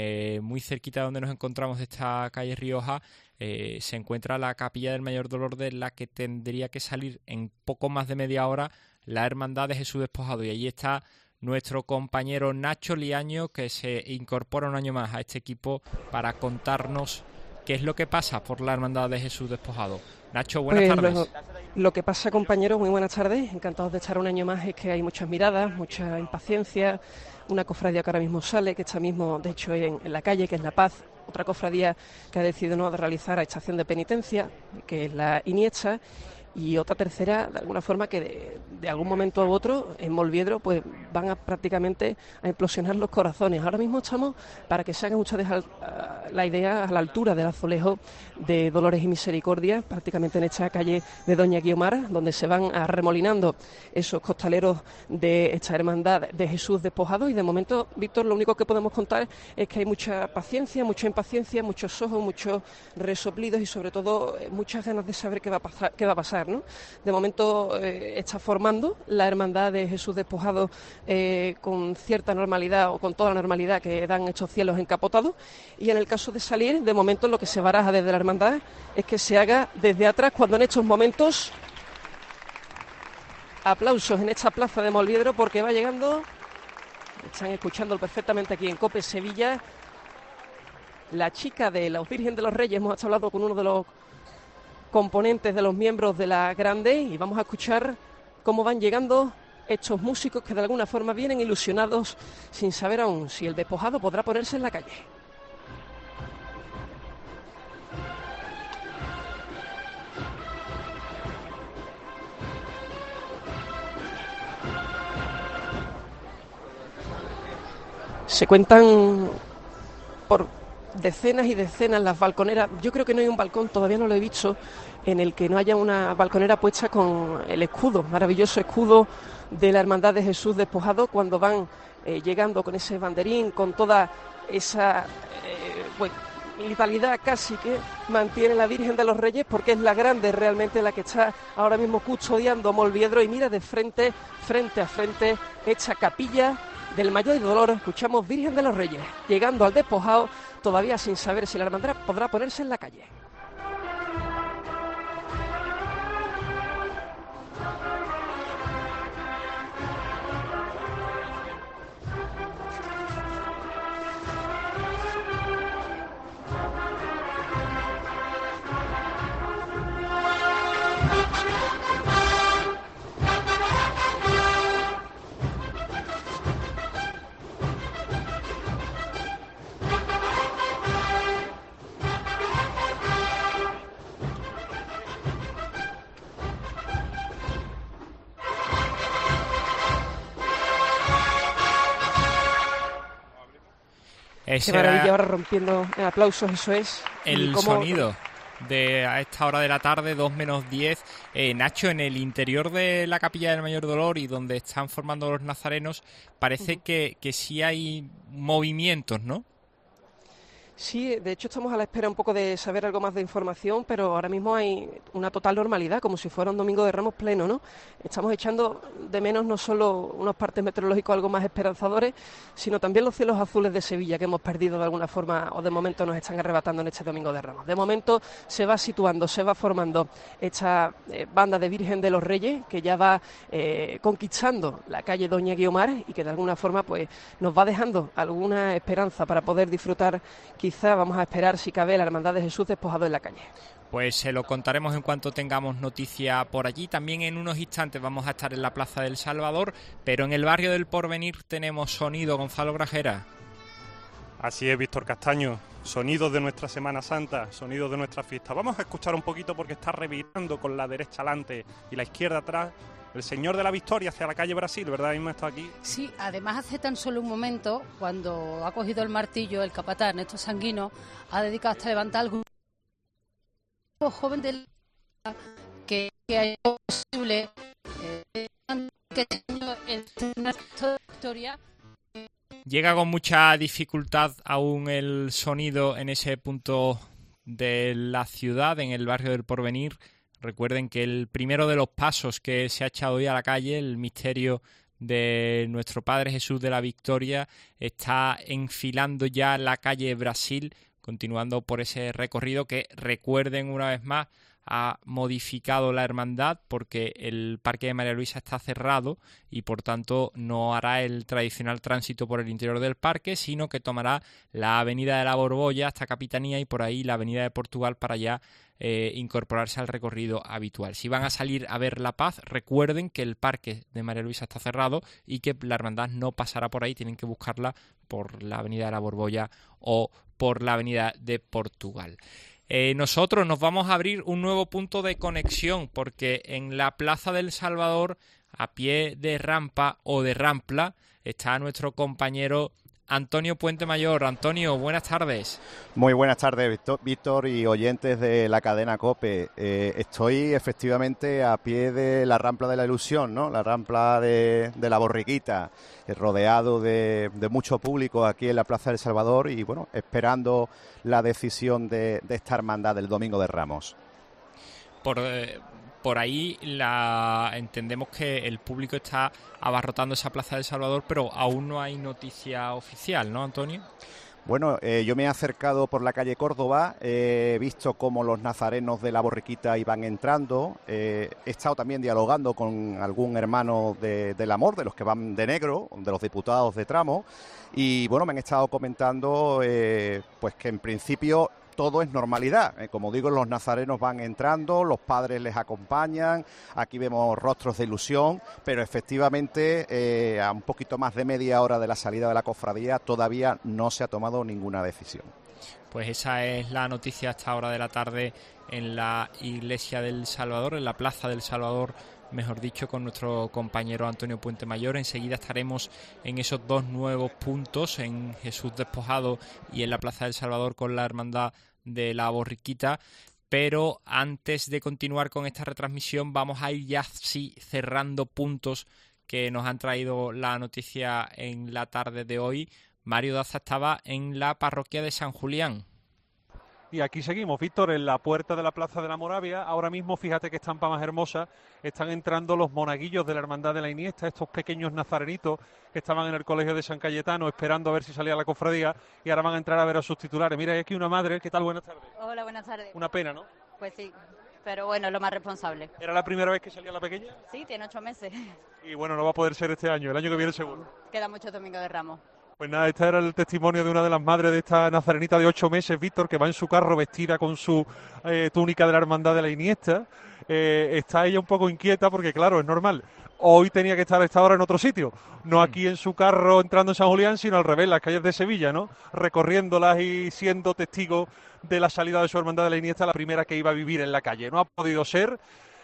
Speaker 10: muy cerquita de donde nos encontramos de esta calle Rioja, se encuentra la Capilla del Mayor Dolor, de la que tendría que salir en poco más de media hora la Hermandad de Jesús Despojado, y allí está nuestro compañero Nacho Liaño, que se incorpora un año más a este equipo para contarnos qué es lo que pasa por la Hermandad de Jesús Despojado. Nacho, buenas tardes.
Speaker 8: Lo que pasa, compañeros, muy buenas tardes, encantados de estar un año más. Es que hay muchas miradas, mucha impaciencia, una cofradía que ahora mismo sale, que está mismo, de hecho, en la calle, que es La Paz, otra cofradía que ha decidido no realizar la estación de penitencia, que es la Iniesta, y otra tercera, de alguna forma, que de algún momento u otro, en Molviedro, pues van a prácticamente a implosionar los corazones. Ahora mismo estamos, para que se hagan ustedes la idea, a la altura del azulejo de Dolores y Misericordia, prácticamente en esta calle de Doña Guiomar, donde se van arremolinando esos costaleros de esta hermandad de Jesús Despojado, y de momento, Víctor, lo único que podemos contar es que hay mucha paciencia, mucha impaciencia, muchos ojos, muchos resoplidos y sobre todo muchas ganas de saber qué va a pasar, ¿no? De momento está formando la hermandad de Jesús Despojado con cierta normalidad, o con toda la normalidad que dan estos cielos encapotados, y en el caso de salir, de momento lo que se baraja desde la hermandad es que se haga desde atrás, cuando en estos momentos aplausos en esta plaza de Molviedro, porque va llegando, están escuchando perfectamente aquí en COPE Sevilla, la chica de la Virgen de los Reyes. Hemos hablado con uno de los componentes, de los miembros de la Grande, y vamos a escuchar cómo van llegando estos músicos que de alguna forma vienen ilusionados, sin saber aún si el despojado podrá ponerse en la calle. Se cuentan por decenas y decenas las balconeras. Yo creo que no hay un balcón, todavía no lo he visto, en el que no haya una balconera puesta con el escudo, maravilloso escudo de la Hermandad de Jesús Despojado, cuando van llegando con ese banderín, con toda esa vitalidad casi que mantiene la Virgen de los Reyes, porque es la grande realmente la que está ahora mismo custodiando Molviedro. Y mira, de frente a frente, hecha capilla del Mayor Dolor, escuchamos Virgen de los Reyes llegando al despojado, todavía sin saber si la hermandad podrá ponerse en la calle. Qué maravilla, ahora rompiendo en aplausos, eso es.
Speaker 10: El sonido de a esta hora de la tarde, 2 menos 10. Nacho, en el interior de la Capilla del Mayor Dolor y donde están formando los nazarenos, parece que sí hay movimientos, ¿no?
Speaker 8: Sí, de hecho estamos a la espera un poco de saber algo más de información, pero ahora mismo hay una total normalidad, como si fuera un Domingo de Ramos pleno, ¿no? Estamos echando de menos no solo unos partes meteorológicos algo más esperanzadores, sino también los cielos azules de Sevilla, que hemos perdido de alguna forma, o de momento nos están arrebatando en este Domingo de Ramos. De momento se va situando, se va formando esta banda de Virgen de los Reyes, que ya va conquistando la calle Doña Guiomar y que de alguna forma pues nos va dejando alguna esperanza para poder disfrutar. Quizá vamos a esperar, si cabe, la Hermandad de Jesús Despojado en la calle.
Speaker 10: Pues se lo contaremos en cuanto tengamos noticia por allí. También en unos instantes vamos a estar en la Plaza del Salvador, pero en el barrio del Porvenir tenemos sonido, Gonzalo Grajera.
Speaker 12: Así es, Víctor Castaño. Sonidos de nuestra Semana Santa, sonidos de nuestra fiesta. Vamos a escuchar un poquito porque está revirando con la derecha adelante y la izquierda atrás el Señor de la Victoria hacia la calle Brasil, ¿verdad? Mismo está aquí.
Speaker 15: Sí, además hace tan solo un momento, cuando ha cogido el martillo, el capataz Néstor Sanguino ha dedicado hasta levantar al grupo joven del que haya posible que el Victoria.
Speaker 10: Llega con mucha dificultad aún el sonido en ese punto de la ciudad, en el barrio del Porvenir. Recuerden que el primero de los pasos que se ha echado hoy a la calle, el misterio de nuestro Padre Jesús de la Victoria, está enfilando ya la calle Brasil, continuando por ese recorrido que, recuerden una vez más, ha modificado la hermandad porque el Parque de María Luisa está cerrado y por tanto no hará el tradicional tránsito por el interior del parque, sino que tomará la avenida de la Borbolla hasta Capitanía y por ahí la avenida de Portugal para ya incorporarse al recorrido habitual. Si van a salir a ver La Paz, recuerden que el Parque de María Luisa está cerrado y que la hermandad no pasará por ahí, tienen que buscarla por la avenida de la Borbolla o por la avenida de Portugal. Nosotros nos vamos a abrir un nuevo punto de conexión porque en la Plaza del Salvador, a pie de rampa o de rampla, está nuestro compañero Antonio Puente Mayor. Antonio, buenas tardes.
Speaker 14: Muy buenas tardes, Víctor y oyentes de la cadena COPE. Estoy efectivamente a pie de la Rampla de la Ilusión, ¿no? La Rampla de la Borriquita, rodeado de mucho público aquí en la Plaza del Salvador y, bueno, esperando la decisión de esta hermandad del Domingo de Ramos.
Speaker 10: Por ahí entendemos que el público está abarrotando esa Plaza del Salvador, pero aún no hay noticia oficial, ¿no, Antonio?
Speaker 14: Bueno, yo me he acercado por la calle Córdoba, he visto cómo los nazarenos de la Borriquita iban entrando, he estado también dialogando con algún hermano del amor, de los que van de negro, de los diputados de tramo, y bueno, me han estado comentando pues que en principio todo es normalidad. Como digo, los nazarenos van entrando, los padres les acompañan, aquí vemos rostros de ilusión, pero efectivamente a un poquito más de media hora de la salida de la cofradía todavía no se ha tomado ninguna decisión.
Speaker 10: Pues esa es la noticia a esta hora de la tarde en la Iglesia del Salvador, en la Plaza del Salvador mejor dicho, con nuestro compañero Antonio Puente Mayor. Enseguida estaremos en esos dos nuevos puntos, en Jesús Despojado y en la Plaza del Salvador con la Hermandad de la Borriquita. Pero antes de continuar con esta retransmisión, vamos a ir ya sí cerrando puntos que nos han traído la noticia en la tarde de hoy. Mario Daza estaba en la parroquia de San Julián.
Speaker 13: Y aquí seguimos, Víctor, en la puerta de la Plaza de la Moravia. Ahora mismo, fíjate qué estampa más hermosa, están entrando los monaguillos de la Hermandad de la Iniesta, estos pequeños nazarenitos que estaban en el colegio de San Cayetano esperando a ver si salía la cofradía, y ahora van a entrar a ver a sus titulares. Mira, hay aquí una madre. ¿Qué tal? Buenas tardes.
Speaker 2: Hola, buenas tardes.
Speaker 13: Una pena, ¿no?
Speaker 2: Pues sí, pero bueno, lo más responsable.
Speaker 13: ¿Era la primera vez que salía la pequeña?
Speaker 2: Sí, tiene 8 meses.
Speaker 13: Y bueno, no va a poder ser este año, el año que viene seguro.
Speaker 2: Queda mucho Domingo de Ramos.
Speaker 13: Pues nada, este era el testimonio de una de las madres de esta nazarenita de 8 meses, Víctor, que va en su carro vestida con su túnica de la Hermandad de la Iniesta. Está ella un poco inquieta porque, claro, es normal. Hoy tenía que estar a esta hora en otro sitio, no aquí en su carro entrando en San Julián, sino al revés, en las calles de Sevilla, ¿no? Recorriéndolas y siendo testigo de la salida de su Hermandad de la Iniesta, la primera que iba a vivir en la calle. No ha podido ser,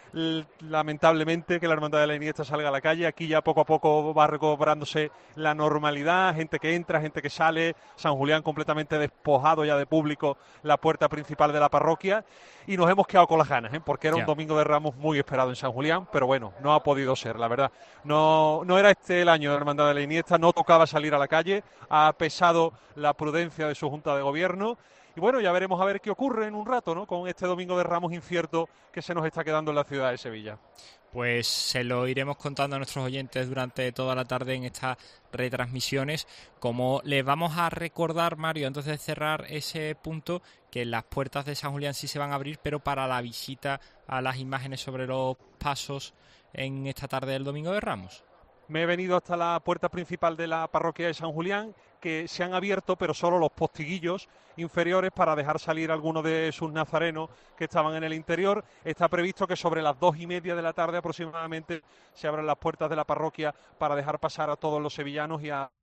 Speaker 13: lamentablemente, que la Hermandad de la Iniesta salga a la calle. Aquí ya poco a poco va recobrándose la normalidad, gente que entra, gente que sale. San Julián completamente despojado ya de público, la puerta principal de la parroquia, y nos hemos quedado con las ganas, porque era un Domingo de Ramos muy esperado en San Julián, pero bueno, no ha podido ser, la verdad. No era este el año de la Hermandad de la Iniesta, no tocaba salir a la calle, ha pesado la prudencia de su Junta de Gobierno. Y bueno, ya veremos a ver qué ocurre en un rato, ¿no?, con este Domingo de Ramos incierto que se nos está quedando en la ciudad de Sevilla.
Speaker 10: Pues se lo iremos contando a nuestros oyentes durante toda la tarde en estas retransmisiones. Como les vamos a recordar, Mario, antes de cerrar ese punto, que las puertas de San Julián sí se van a abrir, pero para la visita a las imágenes sobre los pasos en esta tarde del Domingo de Ramos.
Speaker 13: Me he venido hasta la puerta principal de la parroquia de San Julián, que se han abierto, pero solo los postiguillos inferiores para dejar salir algunos de sus nazarenos que estaban en el interior. Está previsto que sobre las 2:30 de la tarde aproximadamente se abran las puertas de la parroquia para dejar pasar a todos los sevillanos y a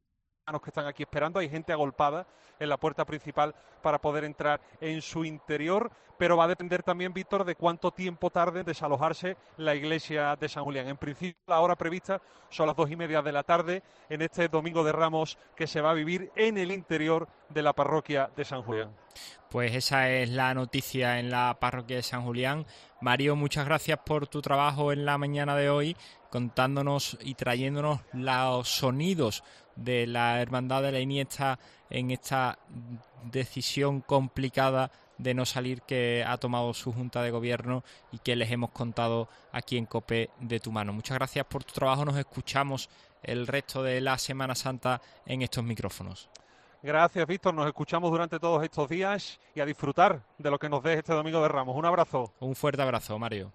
Speaker 13: que están aquí esperando. Hay gente agolpada en la puerta principal para poder entrar en su interior, pero va a depender también, Víctor, de cuánto tiempo tarde en desalojarse la iglesia de San Julián. En principio, la hora prevista son las 2:30 de la tarde en este Domingo de Ramos que se va a vivir en el interior de la parroquia de San Julián.
Speaker 10: Pues esa es la noticia en la parroquia de San Julián. Mario, muchas gracias por tu trabajo en la mañana de hoy, contándonos y trayéndonos los sonidos de la Hermandad de la Iniesta en esta decisión complicada de no salir que ha tomado su Junta de Gobierno y que les hemos contado aquí en COPE de tu mano. Muchas gracias por tu trabajo. Nos escuchamos el resto de la Semana Santa en estos micrófonos.
Speaker 13: Gracias, Víctor. Nos escuchamos durante todos estos días y a disfrutar de lo que nos deje este Domingo de Ramos. Un abrazo.
Speaker 10: Un fuerte abrazo, Mario.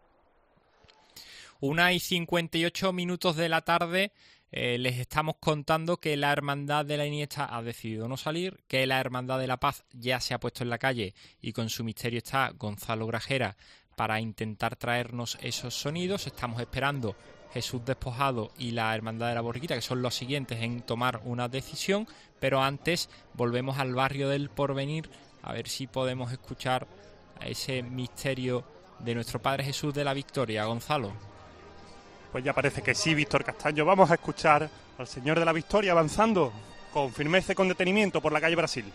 Speaker 10: 1:58 de la tarde. Les estamos contando que la Hermandad de la Iniesta ha decidido no salir, que la Hermandad de la Paz ya se ha puesto en la calle y con su misterio está Gonzalo Grajera para intentar traernos esos sonidos. Estamos esperando Jesús Despojado y la Hermandad de la Borriquita, que son los siguientes en tomar una decisión, pero antes volvemos al barrio del Porvenir a ver si podemos escuchar a ese misterio de nuestro Padre Jesús de la Victoria. Gonzalo.
Speaker 12: Pues ya parece que sí, Víctor Castaño. Vamos a escuchar al Señor de la Victoria avanzando con firmeza y con detenimiento por la calle Brasil.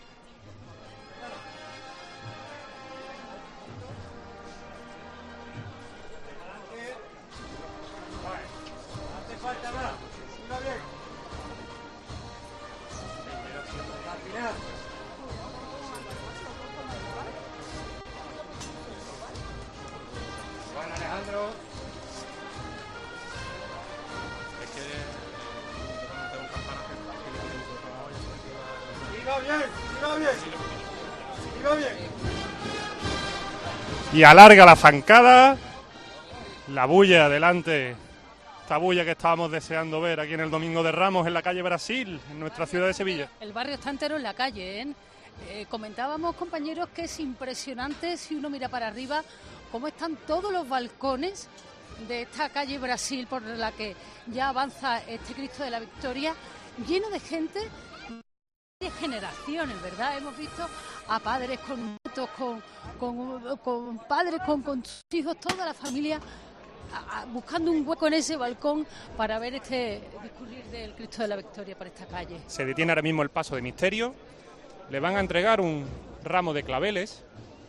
Speaker 12: Y alarga la zancada, la bulla adelante, esta bulla que estábamos deseando ver aquí en el Domingo de Ramos en la calle Brasil, en nuestra ciudad de Sevilla.
Speaker 15: El barrio está entero en la calle, ¿eh? Comentábamos, compañeros, que es impresionante si uno mira para arriba cómo están todos los balcones de esta calle Brasil por la que ya avanza este Cristo de la Victoria, lleno de gente de generaciones, ¿verdad? Hemos visto a padres con nietos, con padres, con sus hijos, toda la familia buscando un hueco en ese balcón para ver este discurrir del Cristo de la Victoria por esta calle.
Speaker 12: Se detiene ahora mismo el paso de misterio. Le van a entregar un ramo de claveles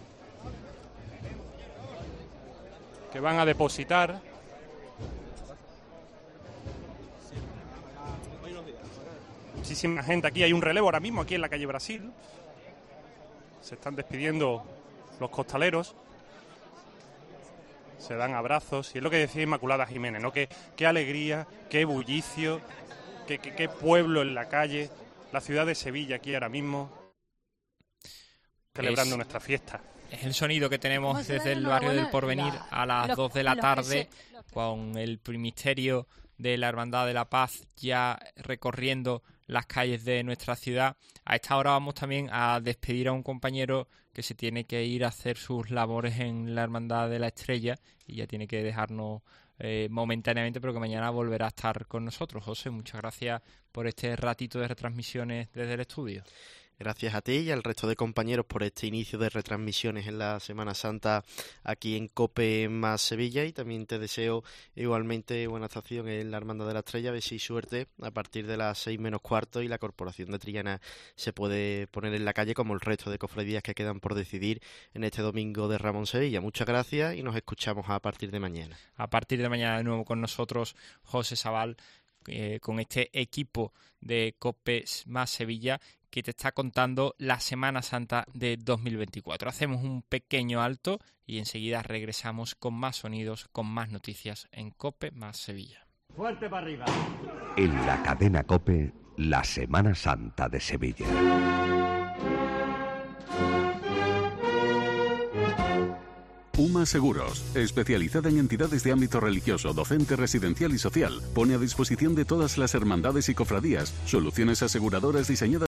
Speaker 12: que van a depositar. Muchísima gente aquí, hay un relevo ahora mismo aquí en la calle Brasil. Se están despidiendo los costaleros. Se dan abrazos y es lo que decía Inmaculada Jiménez, ¿no? Qué alegría, qué bullicio, qué pueblo en la calle, la ciudad de Sevilla aquí ahora mismo, celebrando nuestra fiesta.
Speaker 10: Es el sonido que tenemos desde el barrio del Porvenir a las 2 de la tarde, con el misterio de la Hermandad de la Paz ya recorriendo las calles de nuestra ciudad. A esta hora vamos también a despedir a un compañero que se tiene que ir a hacer sus labores en la Hermandad de la Estrella y ya tiene que dejarnos momentáneamente, pero que mañana volverá a estar con nosotros. José, muchas gracias por este ratito de retransmisiones desde el estudio.
Speaker 11: Gracias a ti y al resto de compañeros por este inicio de retransmisiones en la Semana Santa aquí en COPE más Sevilla, y también te deseo igualmente buena estación en la Hermandad de la Estrella, a ver si suerte a partir de las 6 menos cuarto y la Corporación de Triana se puede poner en la calle como el resto de cofradías que quedan por decidir en este domingo de Ramón Sevilla. Muchas gracias y nos escuchamos a partir de mañana.
Speaker 10: A partir de mañana de nuevo con nosotros José Sabal, con este equipo de COPE más Sevilla, que te está contando la Semana Santa de 2024. Hacemos un pequeño alto y enseguida regresamos con más sonidos, con más noticias en COPE más Sevilla.
Speaker 1: Fuerte para arriba. En la cadena COPE, la Semana Santa de Sevilla.
Speaker 26: UMA Seguros, especializada en entidades de ámbito religioso, docente, residencial y social, pone a disposición de todas las hermandades y cofradías soluciones aseguradoras diseñadas